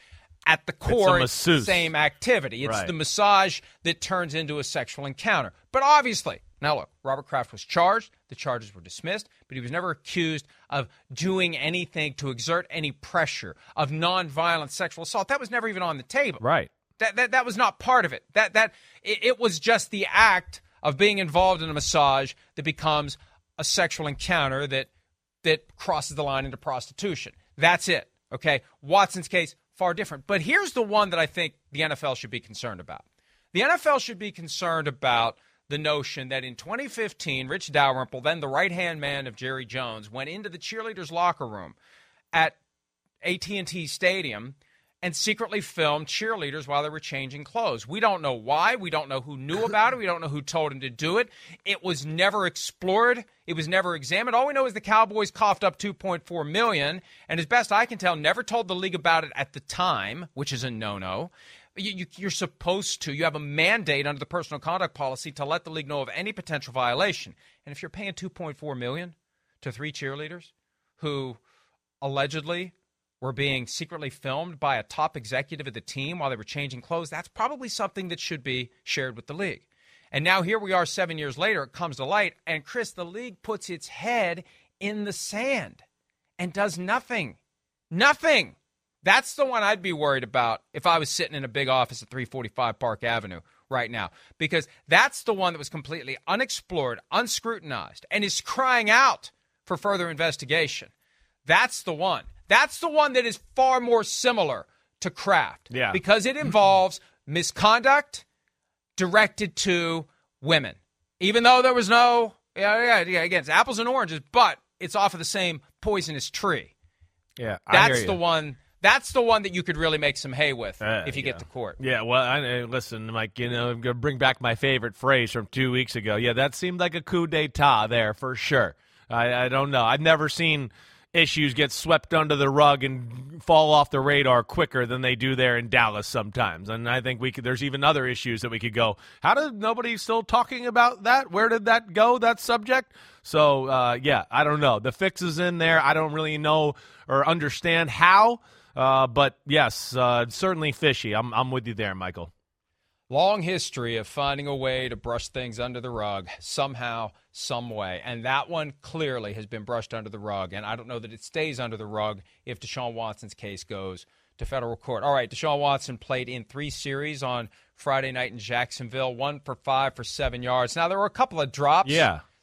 at the core it's, it's the same activity. It's right. The massage that turns into a sexual encounter. But obviously, now look, Robert Kraft was charged. The charges were dismissed, but he was never accused of doing anything to exert any pressure, of nonviolent sexual assault. That was never even on the table. Right. That that, that was not part of it. That that it, it was just the act of being involved in a massage that becomes a sexual encounter that that crosses the line into prostitution. That's it, okay? Watson's case, far different. But here's the one that I think the N F L should be concerned about. The N F L should be concerned about the notion that in twenty fifteen, Rich Dalrymple, then the right-hand man of Jerry Jones, went into the cheerleaders' locker room at A T and T Stadium and secretly filmed cheerleaders while they were changing clothes. We don't know why. We don't know who knew about it. We don't know who told him to do it. It was never explored. It was never examined. All we know is the Cowboys coughed up two point four million dollars, and as best I can tell, never told the league about it at the time, which is a no-no. You, you, you're supposed to. You have a mandate under the personal conduct policy to let the league know of any potential violation. And if you're paying two point four million dollars to three cheerleaders who allegedly were being secretly filmed by a top executive of the team while they were changing clothes, that's probably something that should be shared with the league. And now here we are seven years later, it comes to light, and Chris, the league puts its head in the sand and does nothing. Nothing. That's the one I'd be worried about if I was sitting in a big office at three forty-five Park Avenue right now, because that's the one that was completely unexplored, unscrutinized, and is crying out for further investigation. That's the one. That's the one that is far more similar to Kraft, yeah, because it involves misconduct directed to women. Even though there was no, yeah, yeah, yeah, again, it's apples and oranges, but it's off of the same poisonous tree. Yeah, I that's hear the you. one. That's the one that you could really make some hay with uh, if you yeah. get to court. Yeah, well, I, listen, Mike, you know, I'm going to bring back my favorite phrase from two weeks ago. Yeah, that seemed like a coup d'etat there for sure. I, I don't know. I've never seen issues get swept under the rug and fall off the radar quicker than they do there in Dallas sometimes. And I think we could, there's even other issues that we could go, how did nobody still talking about that? Where did that go, that subject? So, uh, yeah, I don't know. The fix is in there. I don't really know or understand how, uh, but yes, uh, certainly fishy. I'm, I'm with you there, Michael. Long history of finding a way to brush things under the rug somehow, some way. And that one clearly has been brushed under the rug. And I don't know that it stays under the rug if Deshaun Watson's case goes to federal court. All right, Deshaun Watson played in three series on Friday night in Jacksonville, one for five for seven yards. Now, there were a couple of drops yeah.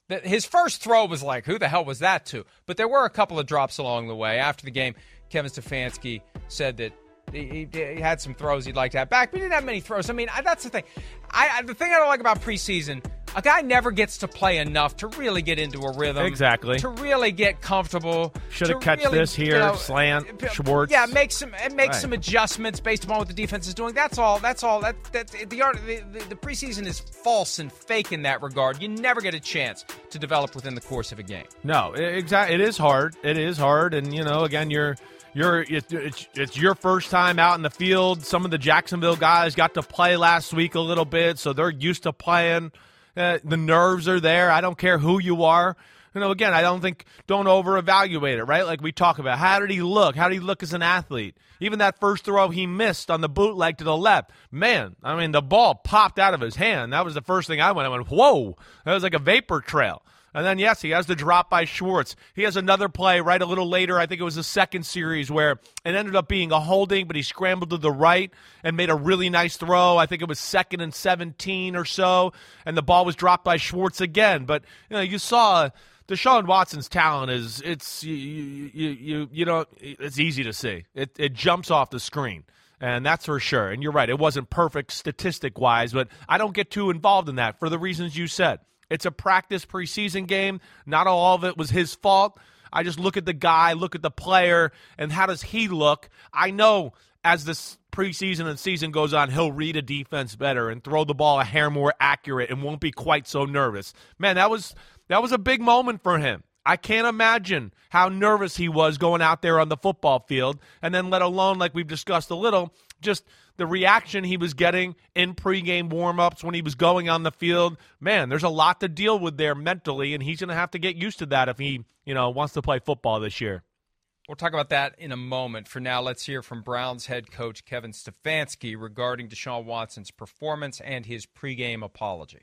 The, his first throw was like, who the hell was that to? But there were a couple of drops along the way. After the game, Kevin Stefanski said that he, he, he had some throws he'd like to have back, but he didn't have many throws. I mean, I, that's the thing. I, I the thing I don't like about preseason, a guy never gets to play enough to really get into a rhythm. Exactly. To really get comfortable. Should have catch really, this here, you know, slant, Schwartz. Yeah, make some and make right. some adjustments based upon what the defense is doing. That's all. That's all. That that the art the, the, the preseason is false and fake in that regard. You never get a chance to develop within the course of a game. No, exactly. It is hard. It is hard, and you know, again, you're. You're, it's, it's your first time out in the field. Some of the Jacksonville guys got to play last week a little bit, so they're used to playing. Uh, the nerves are there. I don't care who you are. You know, again, I don't think, don't over-evaluate it, right? Like we talk about, how did he look? How did he look as an athlete? Even that first throw he missed on the bootleg to the left. Man, I mean, the ball popped out of his hand. That was the first thing I went, I went, whoa. That was like a vapor trail. And then, yes, he has the drop by Schwartz. He has another play right a little later. I think it was the second series where it ended up being a holding, but he scrambled to the right and made a really nice throw. I think it was second and seventeen or so, and the ball was dropped by Schwartz again. But, you know, you saw Deshaun Watson's talent is, it's, you, you, you, you know, it's easy to see. It, it jumps off the screen. And that's for sure. And you're right, it wasn't perfect statistic-wise, but I don't get too involved in that for the reasons you said. It's a practice preseason game. Not all of it was his fault. I just look at the guy, look at the player, and how does he look? I know as this preseason and season goes on, he'll read a defense better and throw the ball a hair more accurate and won't be quite so nervous. Man, that was that was a big moment for him. I can't imagine how nervous he was going out there on the football field, and then let alone, like we've discussed a little, just the reaction he was getting in pregame warm-ups when he was going on the field. Man, there's a lot to deal with there mentally, and he's going to have to get used to that if he, you know, wants to play football this year. We'll talk about that in a moment. For now, let's hear from Browns head coach Kevin Stefanski regarding Deshaun Watson's performance and his pregame apology.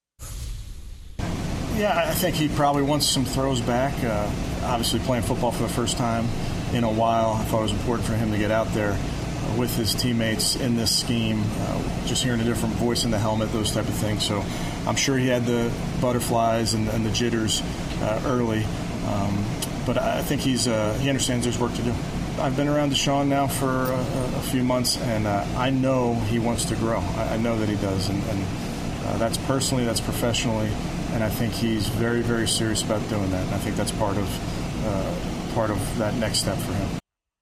Yeah, I think he probably wants some throws back. Uh, obviously, playing football for the first time in a while, I thought it was important for him to get out there with his teammates in this scheme, uh, just hearing a different voice in the helmet, those type of things. So I'm sure he had the butterflies and, and the jitters uh, early, um, but I think he's uh, he understands there's work to do. I've been around Deshaun now for a, a few months, and uh, I know he wants to grow. I, I know that he does, and, and uh, that's personally, that's professionally, and I think he's very, very serious about doing that. And I think that's part of uh, part of that next step for him.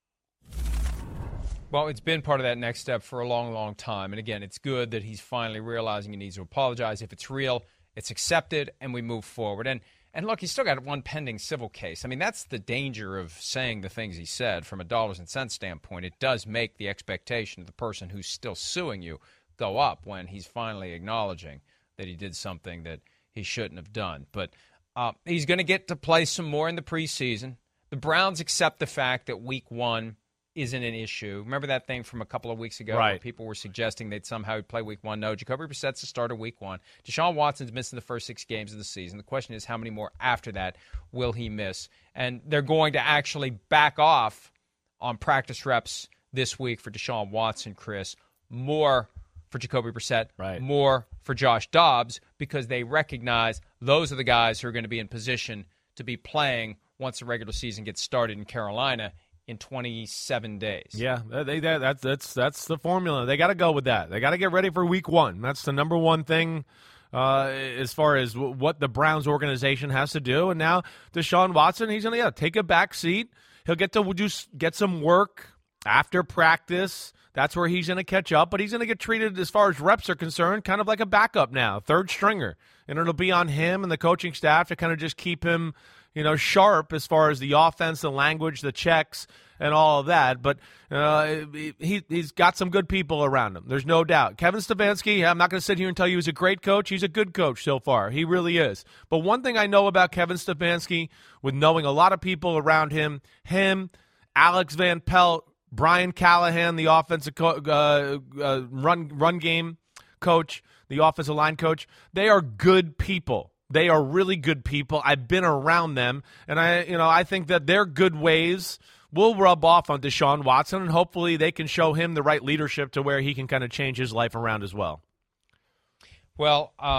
Well, it's been part of that next step for a long, long time. And again, it's good that he's finally realizing he needs to apologize. If it's real, it's accepted, and we move forward. And and look, he's still got one pending civil case. I mean, that's the danger of saying the things he said from a dollars and cents standpoint. It does make the expectation of the person who's still suing you go up when he's finally acknowledging that he did something that he shouldn't have done. But uh, he's going to get to play some more in the preseason. The Browns accept the fact that week one isn't an issue. Remember that thing from a couple of weeks ago right. where people were suggesting they'd somehow play week one? No, Jacoby Brissett's the starter week one. Deshaun Watson's missing the first six games of the season. The question is, how many more after that will he miss? And they're going to actually back off on practice reps this week for Deshaun Watson, Chris. More for Jacoby Brissett, right. more for Josh Dobbs, because they recognize those are the guys who are going to be in position to be playing once the regular season gets started in Carolina in twenty-seven days. Yeah, they, they, that's that's that's the formula. They got to go with that. They got to get ready for week one. That's the number one thing uh, as far as w- what the Browns organization has to do. And now Deshaun Watson, he's going to yeah, take a back seat. He'll get to do, get some work after practice. That's where he's going to catch up. But he's going to get treated, as far as reps are concerned, kind of like a backup now, third stringer. And it'll be on him and the coaching staff to kind of just keep him, you know, sharp as far as the offense, the language, the checks, and all of that. But uh, he, he's got some good people around him. There's no doubt. Kevin Stefanski, I'm not going to sit here and tell you he's a great coach. He's a good coach so far. He really is. But one thing I know about Kevin Stefanski, with knowing a lot of people around him, him, Alex Van Pelt, Brian Callahan, the offensive co- uh, uh, run run game coach, the offensive line coach, they are good people. They are really good people. I've been around them, and I, you know, I think that their good ways will rub off on Deshaun Watson, and hopefully they can show him the right leadership to where he can kind of change his life around as well. Well, uh,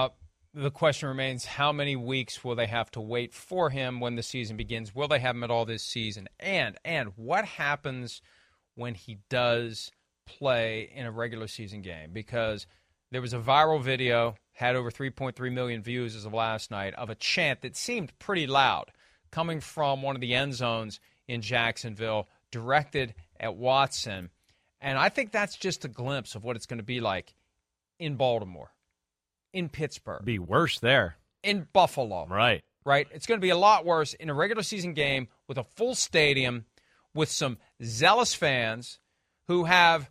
the question remains, how many weeks will they have to wait for him when the season begins? Will they have him at all this season? And and what happens when he does play in a regular season game? Because there was a viral video, had over three point three million views as of last night, of a chant that seemed pretty loud coming from one of the end zones in Jacksonville, directed at Watson. And I think that's just a glimpse of what it's going to be like in Baltimore, in Pittsburgh. Be worse there. In Buffalo. Right. Right? It's going to be a lot worse in a regular season game with a full stadium, with some zealous fans who have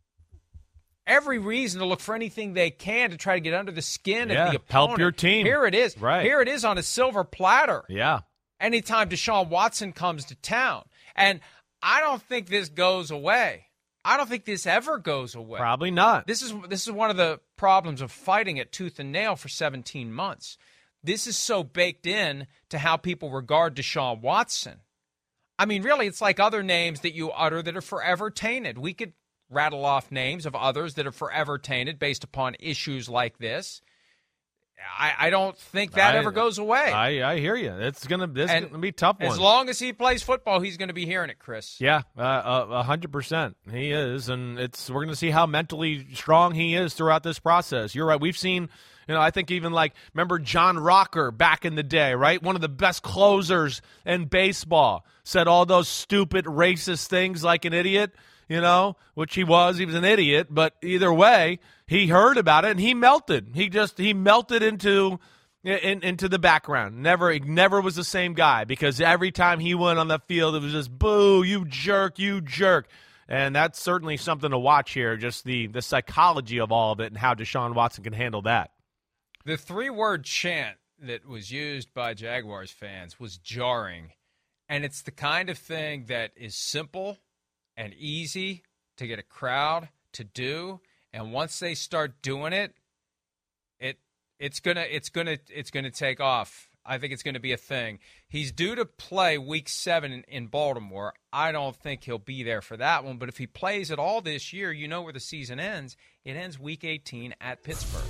every reason to look for anything they can to try to get under the skin yeah, of the opponent. Help your team. Here it is. Right. Here it is on a silver platter. Yeah. Anytime Deshaun Watson comes to town. And I don't think this goes away. I don't think this ever goes away. Probably not. This is this is one of the problems of fighting it tooth and nail for seventeen months. This is so baked in to how people regard Deshaun Watson. I mean, really, it's like other names that you utter that are forever tainted. We could rattle off names of others that are forever tainted based upon issues like this. I, I don't think that I, ever goes away. I, I hear you. It's gonna this is gonna be a tough one. As long as he plays football, he's going to be hearing it, Chris. Yeah, a hundred percent, he is, and it's we're going to see how mentally strong he is throughout this process. You're right. We've seen, you know, I think even like remember John Rocker back in the day, right? One of the best closers in baseball said all those stupid racist things like an idiot. You know, which he was. He was an idiot, but either way, he heard about it and he melted. He just he melted into in, into the background. Never never was the same guy because every time he went on the field, it was just boo, you jerk, you jerk. And that's certainly something to watch here. Just the the psychology of all of it and how Deshaun Watson can handle that. The three-word chant that was used by Jaguars fans was jarring, and it's the kind of thing that is simple and easy to get a crowd to do, and once they start doing it, it it's gonna it's gonna it's gonna take off. I think it's gonna be a thing. He's due to play Week Seven in, in Baltimore. I don't think he'll be there for that one, but if he plays at all this year, you know where the season ends. It ends Week eighteen at Pittsburgh.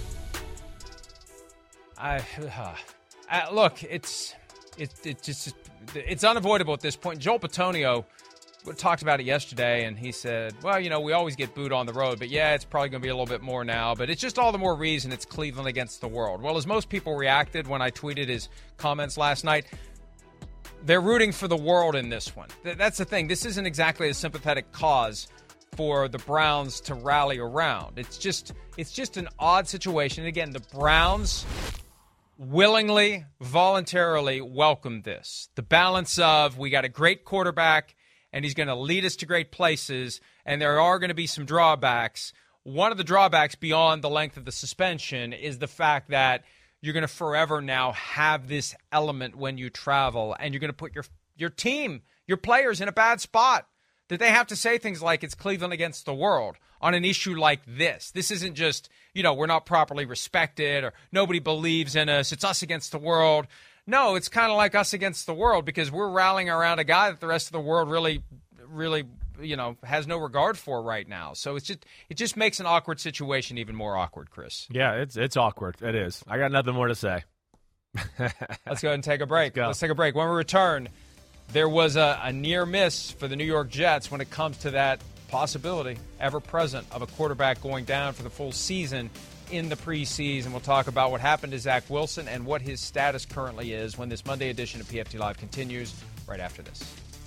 I uh, uh, look, it's it it just it's unavoidable at this point. Joel Bitonio we talked about it yesterday, and he said, well, you know, we always get booed on the road, but yeah, it's probably going to be a little bit more now, but it's just all the more reason it's Cleveland against the world. Well, as most people reacted when I tweeted his comments last night, they're rooting for the world in this one. That's the thing. This isn't exactly a sympathetic cause for the Browns to rally around. It's just it's just an odd situation. And again, the Browns willingly, voluntarily welcomed this. The balance of we got a great quarterback, and he's going to lead us to great places, and there are going to be some drawbacks. One of the drawbacks beyond the length of the suspension is the fact that you're going to forever now have this element when you travel, and you're going to put your your team, your players in a bad spot, that they have to say things like it's Cleveland against the world on an issue like this. This isn't just, you know, we're not properly respected or nobody believes in us. It's us against the world. No, it's kind of like us against the world because we're rallying around a guy that the rest of the world really, really, you know, has no regard for right now. So it's just it just makes an awkward situation even more awkward, Chris. Yeah, it's it's awkward. It is. I got nothing more to say. Let's go ahead and take a break. Let's, Let's take a break. When we return, there was a, a near miss for the New York Jets when it comes to that possibility, ever present, of a quarterback going down for the full season in the preseason. We'll talk about what happened to Zach Wilson and what his status currently is when this Monday edition of P F T Live continues right after this.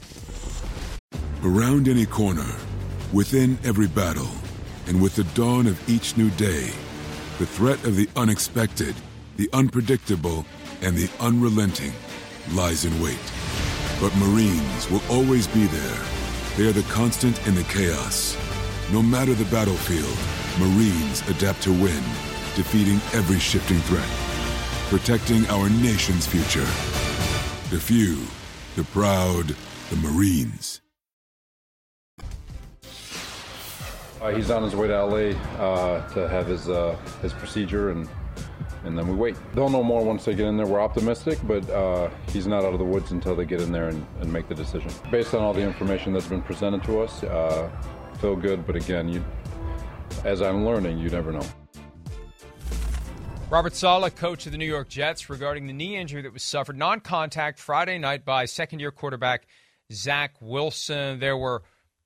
Around any corner, within every battle, and with the dawn of each new day, the threat of the unexpected, the unpredictable, and the unrelenting lies in wait. But Marines will always be there. They are the constant in the chaos. No matter the battlefield, Marines adapt to win, defeating every shifting threat, protecting our nation's future. The few, the proud, the Marines. Uh, he's on his way to L A uh, to have his uh, his procedure, and and then we wait. They'll know more once they get in there. We're optimistic, but uh, he's not out of the woods until they get in there and, and make the decision. Based on all the information that's been presented to us, uh, feel good, but again, you, as I'm learning, you never know. Robert Saleh, coach of the New York Jets, regarding the knee injury that was suffered non-contact Friday night by second-year quarterback Zach Wilson. There were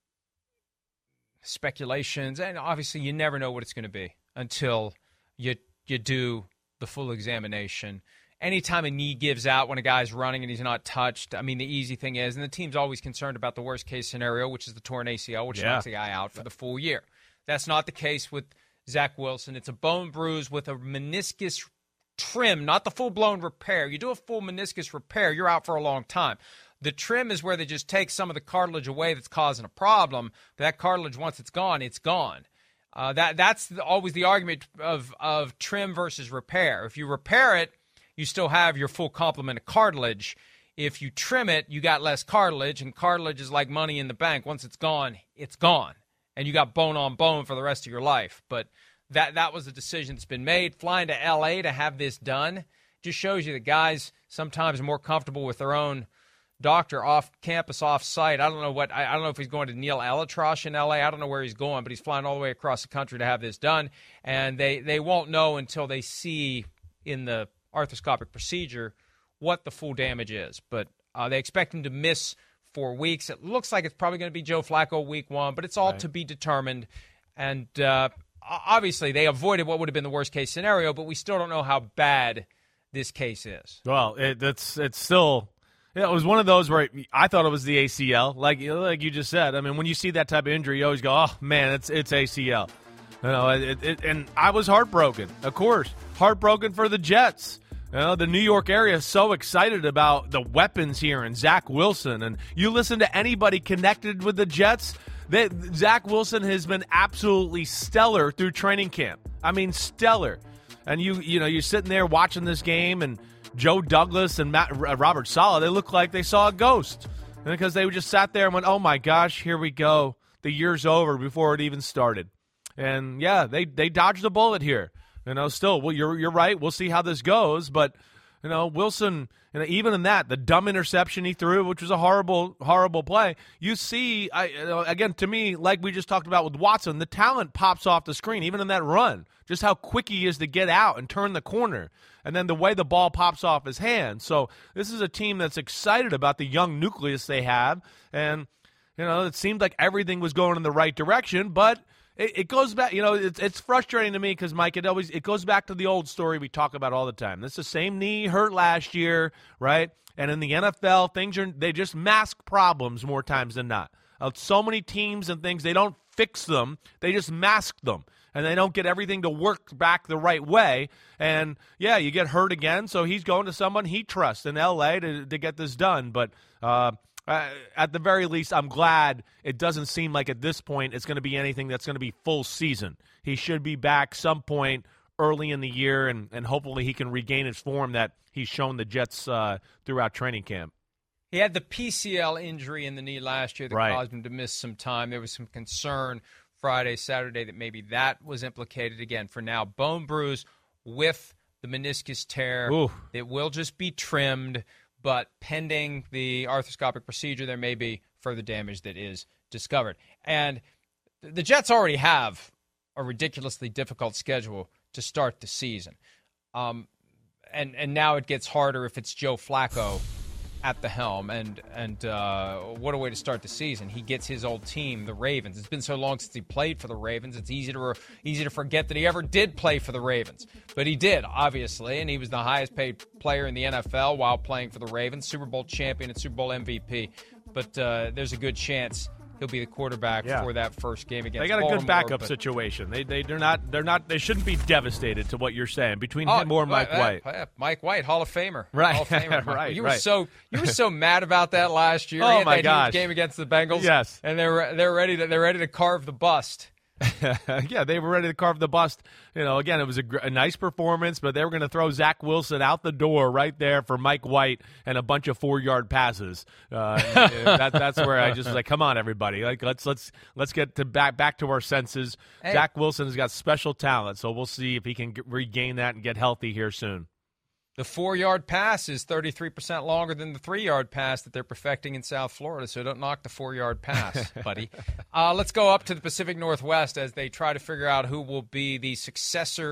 speculations, and obviously you never know what it's going to be until you you do the full examination. Anytime a knee gives out when a guy's running and he's not touched, I mean, the easy thing is, and the team's always concerned about the worst-case scenario, which is the torn A C L, which yeah. knocks the guy out for the full year. That's not the case with Zach Wilson. It's a bone bruise with a meniscus trim, not the full-blown repair. You do a full meniscus repair, you're out for a long time. The trim is where they just take some of the cartilage away that's causing a problem. But that cartilage, once it's gone, it's gone. Uh, that That's the, always the argument of, of trim versus repair. If you repair it, you still have your full complement of cartilage. If you trim it, you got less cartilage, and cartilage is like money in the bank. Once it's gone, it's gone. And you got bone on bone for the rest of your life. But that that was a decision that's been made. Flying to L A to have this done just shows you that guys sometimes are more comfortable with their own doctor off campus, off site. I don't know what I, I don't know if he's going to Neil ElAttrache in L A. I don't know where he's going, but he's flying all the way across the country to have this done. And they, they won't know until they see in the arthroscopic procedure what the full damage is. But uh, they expect him to miss four weeks. It looks like it's probably going to be Joe Flacco week one, but it's all right. to be determined. And uh, obviously they avoided what would have been the worst case scenario, but we still don't know how bad this case is. Well, it, it's it's still it was one of those where I thought it was the A C L, like like you just said. I mean, when you see that type of injury, you always go, "Oh man, it's it's A C L." You know, it, it, and I was heartbroken, of course, heartbroken for the Jets. You know, the New York area is so excited about the weapons here and Zach Wilson. And you listen to anybody connected with the Jets, they, Zach Wilson has been absolutely stellar through training camp. I mean, stellar. And you you know, you're sitting there watching this game, and Joe Douglas and Matt, uh, Robert Saleh, they look like they saw a ghost. Because they just sat there and went, oh, my gosh, here we go. The year's over before it even started. And, yeah, they, they dodged a bullet here. You know, still, well, you're you're right. We'll see how this goes. But, you know, Wilson, you know, even in that, the dumb interception he threw, which was a horrible, horrible play, you see, I, you know, again, to me, like we just talked about with Watson, the talent pops off the screen, even in that run. Just how quick he is to get out and turn the corner. And then the way the ball pops off his hand. So this is a team that's excited about the young nucleus they have. And, you know, it seemed like everything was going in the right direction, but it goes back, you know, it's, it's frustrating to me because, Mike, it always it goes back to the old story we talk about all the time. This is the same knee hurt last year, right? And in the N F L, things are they just mask problems more times than not. Uh, so many teams and things, they don't fix them. They just mask them. And they don't get everything to work back the right way. And, yeah, you get hurt again, so he's going to someone he trusts in L A to, to get this done. But uh Uh, at the very least, I'm glad it doesn't seem like at this point it's going to be anything that's going to be full season. He should be back some point early in the year, and, and hopefully he can regain his form that he's shown the Jets uh, throughout training camp. He had the P C L injury in the knee last year that right. caused him to miss some time. There was some concern Friday, Saturday that maybe that was implicated. Again, for now, bone bruise with the meniscus tear. Ooh. It will just be trimmed. But pending the arthroscopic procedure, there may be further damage that is discovered. And the Jets already have a ridiculously difficult schedule to start the season. Um, and, and now it gets harder if it's Joe Flacco at the helm. And, and uh, what a way to start the season. He gets his old team, the Ravens. It's been so long since he played for the Ravens. It's easy to re- easy to forget that he ever did play for the Ravens. But he did, obviously, and he was the highest paid player in the N F L while playing for the Ravens, Super Bowl champion and Super Bowl M V P. But uh, there's a good chance he'll be the quarterback yeah. for that first game against They got Baltimore, a good backup but... situation. They they they're not they're not they shouldn't be devastated to what you're saying between oh, him or Mike uh, White. Uh, Mike White, Hall of Famer, right? Hall of Famer. right. You were right. so you were so mad about that last year. Oh he my that gosh! Game against the Bengals. Yes, and they're they're ready to they're ready to carve the bust. yeah, they were ready to carve the bust. You know, again, it was a, gr- a nice performance, but they were going to throw Zach Wilson out the door right there for Mike White and a bunch of four-yard passes. Uh, that, that's where I just was like, come on, everybody, like let's let's let's get to back back to our senses. Hey. Zach Wilson has got special talent, so we'll see if he can g- regain that and get healthy here soon. The four-yard pass is thirty-three percent longer than the three-yard pass that they're perfecting in South Florida, so don't knock the four-yard pass, buddy. Uh, let's go up to the Pacific Northwest as they try to figure out who will be the successor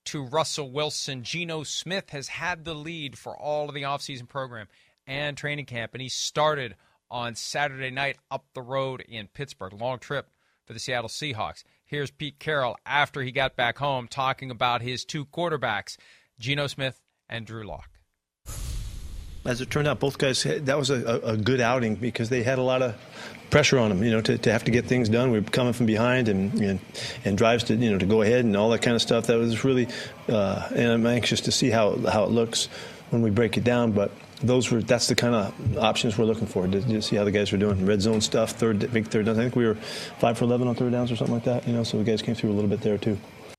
to Russell Wilson. Geno Smith has had the lead for all of the offseason program and training camp, and he started on Saturday night up the road in Pittsburgh. Long trip for the Seattle Seahawks. Here's Pete Carroll after he got back home talking about his two quarterbacks, Geno Smith and Drew Lock. As it turned out, both guys, that was a, a good outing because they had a lot of pressure on them, you know, to, to have to get things done. We were coming from behind and, and and drives to, you know, to go ahead and all that kind of stuff. That was really, uh, and I'm anxious to see how how it looks when we break it down. But those were that's the kind of options we're looking for to, to see how the guys were doing. Red zone stuff, third, big third downs. I think we were five for eleven on third downs or something like that. You know, so the guys came through a little bit there too.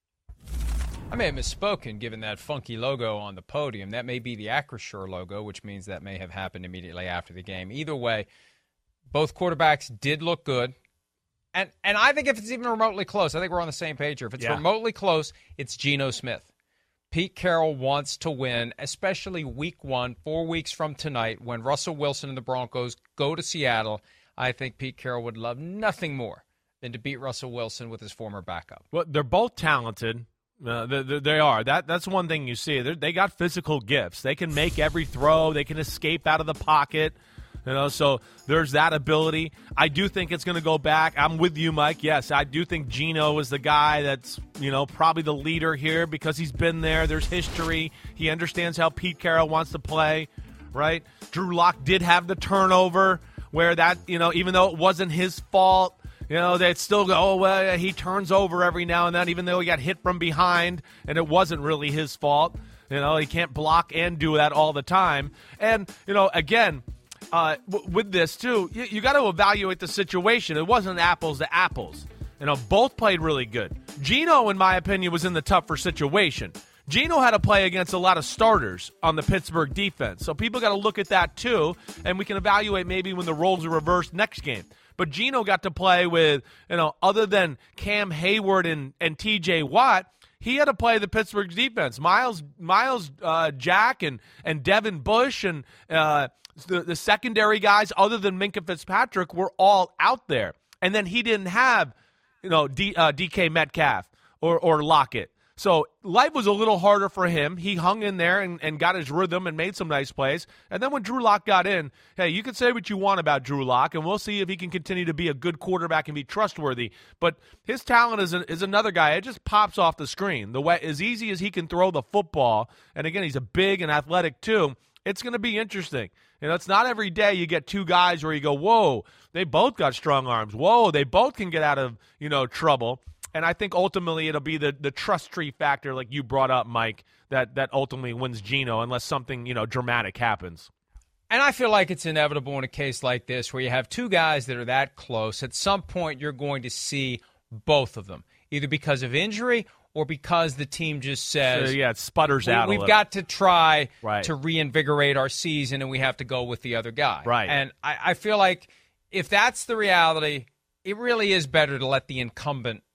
I may have misspoken given that funky logo on the podium. That may be the Acrisure logo, which means that may have happened immediately after the game. Either way, both quarterbacks did look good. And and I think if it's even remotely close, I think we're on the same page here. If it's yeah. remotely close, it's Geno Smith. Pete Carroll wants to win, especially week one, four weeks from tonight, when Russell Wilson and the Broncos go to Seattle. I think Pete Carroll would love nothing more than to beat Russell Wilson with his former backup. Well, they're both talented. Uh, they, they are. That That's one thing you see. They're, they got physical gifts. They can make every throw. They can escape out of the pocket. You know, so there's that ability. I do think it's going to go back. I'm with you, Mike. Yes, I do think Geno is the guy that's, you know, probably the leader here because he's been there. There's history. He understands how Pete Carroll wants to play, right? Drew Lock did have the turnover where that, you know, even though it wasn't his fault, you know, they'd still go, oh, well, he turns over every now and then, even though he got hit from behind, and it wasn't really his fault. You know, he can't block and do that all the time. And, you know, again, uh, w- with this, too, you, you got to evaluate the situation. It wasn't apples to apples. You know, both played really good. Geno, in my opinion, was in the tougher situation. Geno had to play against a lot of starters on the Pittsburgh defense. So people got to look at that, too, and we can evaluate maybe when the roles are reversed next game. But Geno got to play with, you know, other than Cam Hayward and, and T J Watt, he had to play the Pittsburgh defense. Miles Miles uh, Jack and, and Devin Bush and uh, the, the secondary guys other than Minkah Fitzpatrick were all out there. And then he didn't have, you know, D, uh, D K Metcalf or, or Lockett. So life was a little harder for him. He hung in there and, and got his rhythm and made some nice plays. And then when Drew Lock got in, hey, you can say what you want about Drew Lock, and we'll see if he can continue to be a good quarterback and be trustworthy. But his talent is, a, is another guy. It just pops off the screen. The way as easy as he can throw the football, and again, he's a big and athletic too, it's going to be interesting. You know, it's not every day you get two guys where you go, whoa, they both got strong arms. Whoa, they both can get out of, you know, trouble. And I think ultimately it'll be the, the trust tree factor, like you brought up, Mike, that, that ultimately wins Geno unless something, you know, dramatic happens. And I feel like it's inevitable in a case like this where you have two guys that are that close. At some point you're going to see both of them, either because of injury or because the team just says, so, yeah, it sputters out we, a We've little. got to try right. to reinvigorate our season, and we have to go with the other guy. Right. And I, I feel like if that's the reality, it really is better to let the incumbent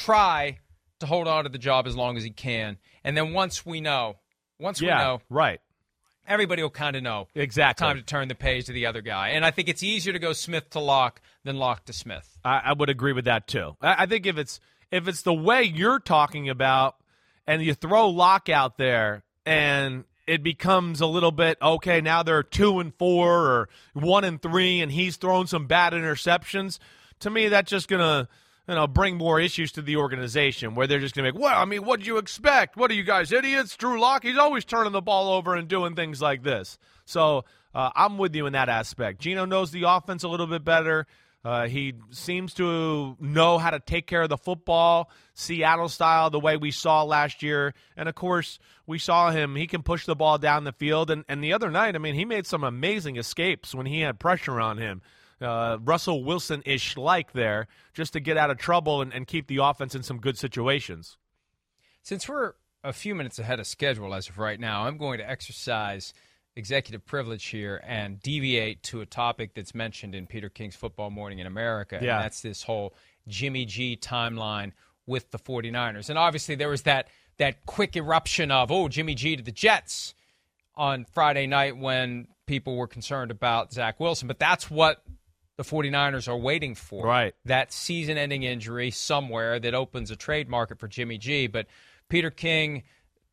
try to hold on to the job as long as he can. And then once we know, once yeah, we know, right, everybody will kind of know exactly time to turn the page to the other guy. And I think it's easier to go Smith to Lock than Lock to Smith. I, I would agree with that too. I, I think if it's if it's the way you're talking about, and you throw Lock out there, and it becomes a little bit okay. Now they're two and four or one and three, and he's thrown some bad interceptions. To me, that's just gonna, you know, bring more issues to the organization where they're just going to be like, well, I mean, what do you expect? What are you guys, idiots? Drew Lock, he's always turning the ball over and doing things like this. So uh, I'm with you in that aspect. Geno knows the offense a little bit better. Uh, he seems to know how to take care of the football, Seattle style, the way we saw last year. And, of course, we saw him. He can push the ball down the field. And, and the other night, I mean, he made some amazing escapes when he had pressure on him. Uh, Russell Wilson-ish like there, just to get out of trouble and, and keep the offense in some good situations. Since we're a few minutes ahead of schedule as of right now, I'm going to exercise executive privilege here and deviate to a topic that's mentioned in Peter King's Football Morning in America, yeah. and that's this whole Jimmy G timeline with the 49ers. And obviously there was that, that quick eruption of, oh, Jimmy G to the Jets on Friday night when people were concerned about Zach Wilson. But that's what the 49ers are waiting for, right? That season-ending injury somewhere that opens a trade market for Jimmy G. But Peter King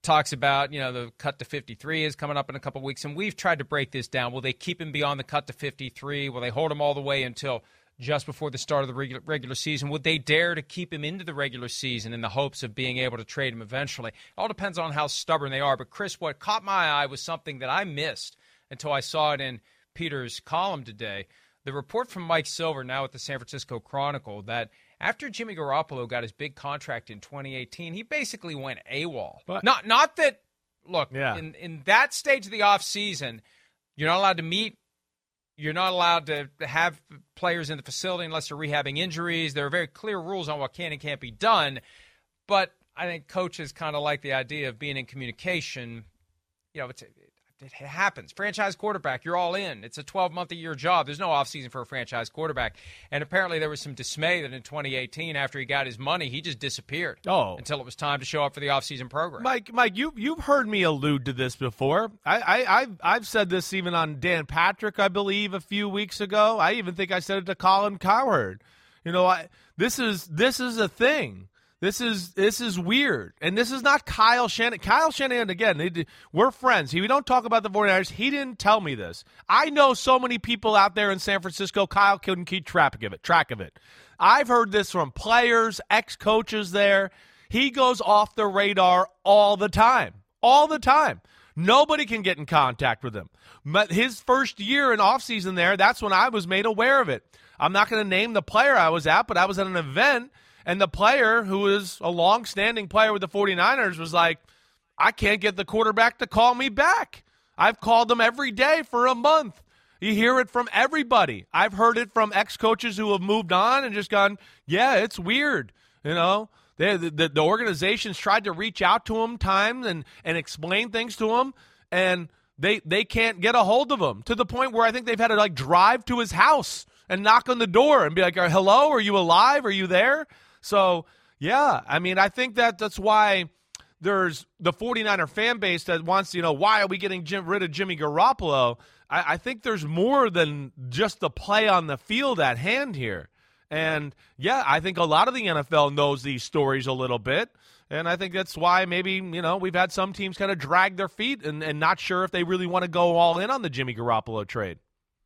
talks about, you know, the cut to fifty-three is coming up in a couple weeks, and we've tried to break this down. Will they keep him beyond the cut to fifty-three? Will they hold him all the way until just before the start of the regular, regular season? Would they dare to keep him into the regular season in the hopes of being able to trade him eventually? It all depends on how stubborn they are. But, Chris, what caught my eye was something that I missed until I saw it in Peter's column today. The report from Mike Silver, now at the San Francisco Chronicle, that after Jimmy Garoppolo got his big contract in twenty eighteen, he basically went AWOL. But, not not that, look, yeah. in, in that stage of the offseason, you're not allowed to meet. You're not allowed to have players in the facility unless they're rehabbing injuries. There are very clear rules on what can and can't be done. But I think coaches kind of like the idea of being in communication. You know, it's, it, it happens. Franchise quarterback, you're all in. It's a twelve-month-a-year job. There's no offseason for a franchise quarterback. And apparently there was some dismay that in twenty eighteen, after he got his money, he just disappeared oh. until it was time to show up for the offseason program. Mike, Mike, you, you've heard me allude to this before. I, I, I've, I've said this even on Dan Patrick, I believe, a few weeks ago. I even think I said it to Colin Cowherd. You know, I, this is this is a thing. This is this is weird. And this is not Kyle Shanahan. Kyle Shanahan, again, they, we're friends. He, we don't talk about the 49ers. He didn't tell me this. I know so many people out there in San Francisco. Kyle couldn't keep track of it. Track of it. I've heard this from players, ex-coaches there. He goes off the radar all the time. All the time. Nobody can get in contact with him. But his first year in offseason there, that's when I was made aware of it. I'm not going to name the player I was at, but I was at an event, and the player, who is a long-standing player with the 49ers, was like, I can't get the quarterback to call me back. I've called them every day for a month. You hear it from everybody. I've heard it from ex-coaches who have moved on and just gone, yeah, it's weird. You know, they, the, the organization's tried to reach out to him times and, and explain things to him, and they they can't get a hold of him, to the point where I think they've had to, like, drive to his house and knock on the door and be like, hello, are you alive? Are you there? So, yeah, I mean, I think that that's why there's the 49er fan base that wants, you know, why are we getting Jim, rid of Jimmy Garoppolo? I, I think there's more than just the play on the field at hand here. And, yeah, I think a lot of the N F L knows these stories a little bit. And I think that's why maybe, you know, we've had some teams kind of drag their feet and, and not sure if they really want to go all in on the Jimmy Garoppolo trade.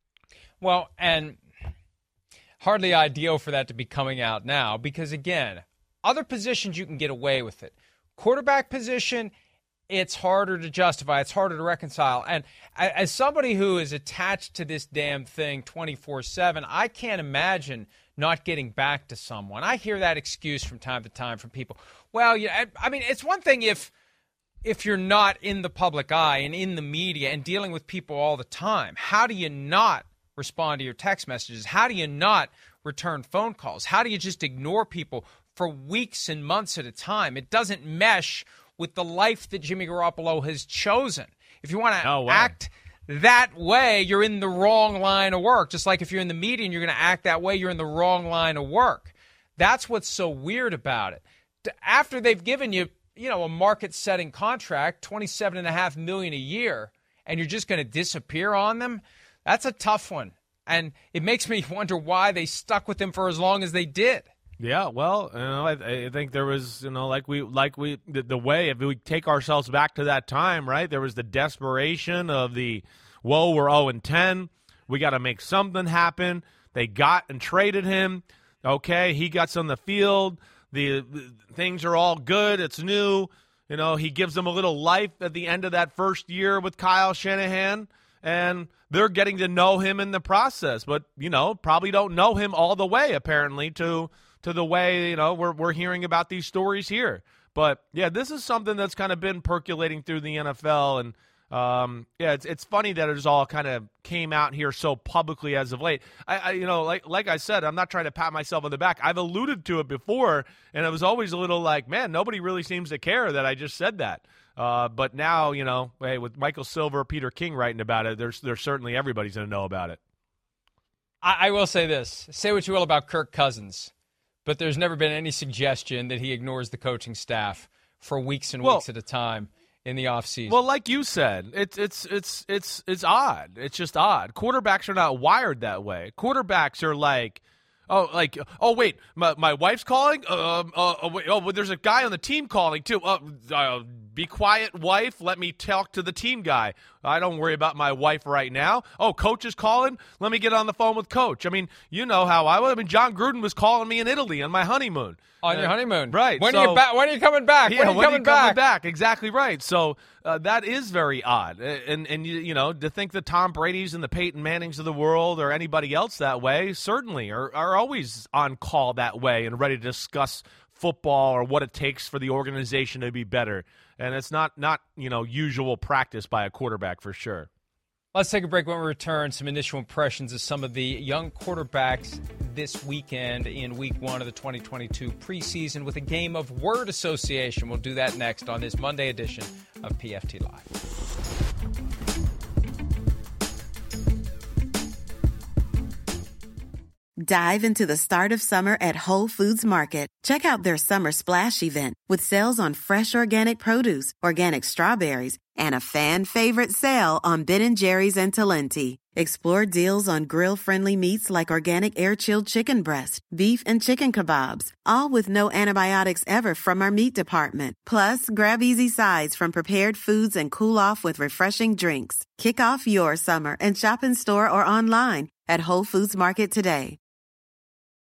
Well, and hardly ideal for that to be coming out now because, again, other positions you can get away with it. Quarterback position, it's harder to justify. It's harder to reconcile. And as somebody who is attached to this damn thing twenty-four seven, I can't imagine not getting back to someone. I hear that excuse from time to time from people. Well, yeah, I mean, it's one thing if if you're not in the public eye and in the media and dealing with people all the time. How do you not respond to your text messages? How do you not return phone calls? How do you just ignore people for weeks and months at a time? It doesn't mesh with the life that Jimmy Garoppolo has chosen. If you want to no act that way, you're in the wrong line of work. Just like if you're in the media and you're going to act that way, you're in the wrong line of work. That's what's so weird about it. After they've given you, you know, a market-setting contract, twenty-seven point five million dollars a year, and you're just going to disappear on them, that's a tough one. And it makes me wonder why they stuck with him for as long as they did. Yeah, well, you know, I, I think there was, you know, like we, like we, the, the way, if we take ourselves back to that time, right, there was the desperation of the, whoa, we're oh and ten, we got to make something happen. They got and traded him. Okay, he gets on the field. The, the things are all good. It's new. You know, he gives them a little life at the end of that first year with Kyle Shanahan, and they're getting to know him in the process. But, you know, probably don't know him all the way, apparently, to to the way, you know, we're we're hearing about these stories here. But, yeah, this is something that's kind of been percolating through the N F L. And, um, yeah, it's it's funny that it all kind of came out here so publicly as of late. I, I, you know, like like I said, I'm not trying to pat myself on the back. I've alluded to it before, and it was always a little like, man, nobody really seems to care that I just said that. Uh, but now, you know, hey, with Michael Silver, Peter King writing about it, there's there's certainly everybody's going to know about it. I, I will say this. Say what you will about Kirk Cousins, but there's never been any suggestion that he ignores the coaching staff for weeks and well, weeks at a time in the offseason. Well, like you said, it's it's it's it's it's odd. It's just odd. Quarterbacks are not wired that way. Quarterbacks are like, oh, like, oh, wait, my, my wife's calling? Uh, uh, oh, wait, oh, well, there's a guy on the team calling, too. Uh, uh, Be quiet, wife. Let me talk to the team guy. I don't worry about my wife right now. Oh, coach is calling? Let me get on the phone with coach. I mean, you know how I was. I mean, John Gruden was calling me in Italy on my honeymoon. On uh, your honeymoon. Right. When, so, are you ba- when are you coming back? Yeah, when are you when coming are you back? coming back? Exactly right. So uh, that is very odd. And, and you, you know, to think the Tom Brady's and the Peyton Mannings of the world or anybody else that way, certainly are, are always on call that way and ready to discuss football or what it takes for the organization to be better. And it's not, not you know, usual practice by a quarterback for sure. Let's take a break. When we return, some initial impressions of some of the young quarterbacks this weekend in week one of the twenty twenty-two preseason with a game of word association. We'll do that next on this Monday edition of P F T Live. Dive into the start of summer at Whole Foods Market. Check out their summer splash event with sales on fresh organic produce, organic strawberries, and a fan favorite sale on Ben and Jerry's and Talenti. Explore deals on grill-friendly meats like organic air-chilled chicken breast, beef and chicken kebabs, all with no antibiotics ever from our meat department. Plus, grab easy sides from prepared foods and cool off with refreshing drinks. Kick off your summer and shop in store or online at Whole Foods Market today.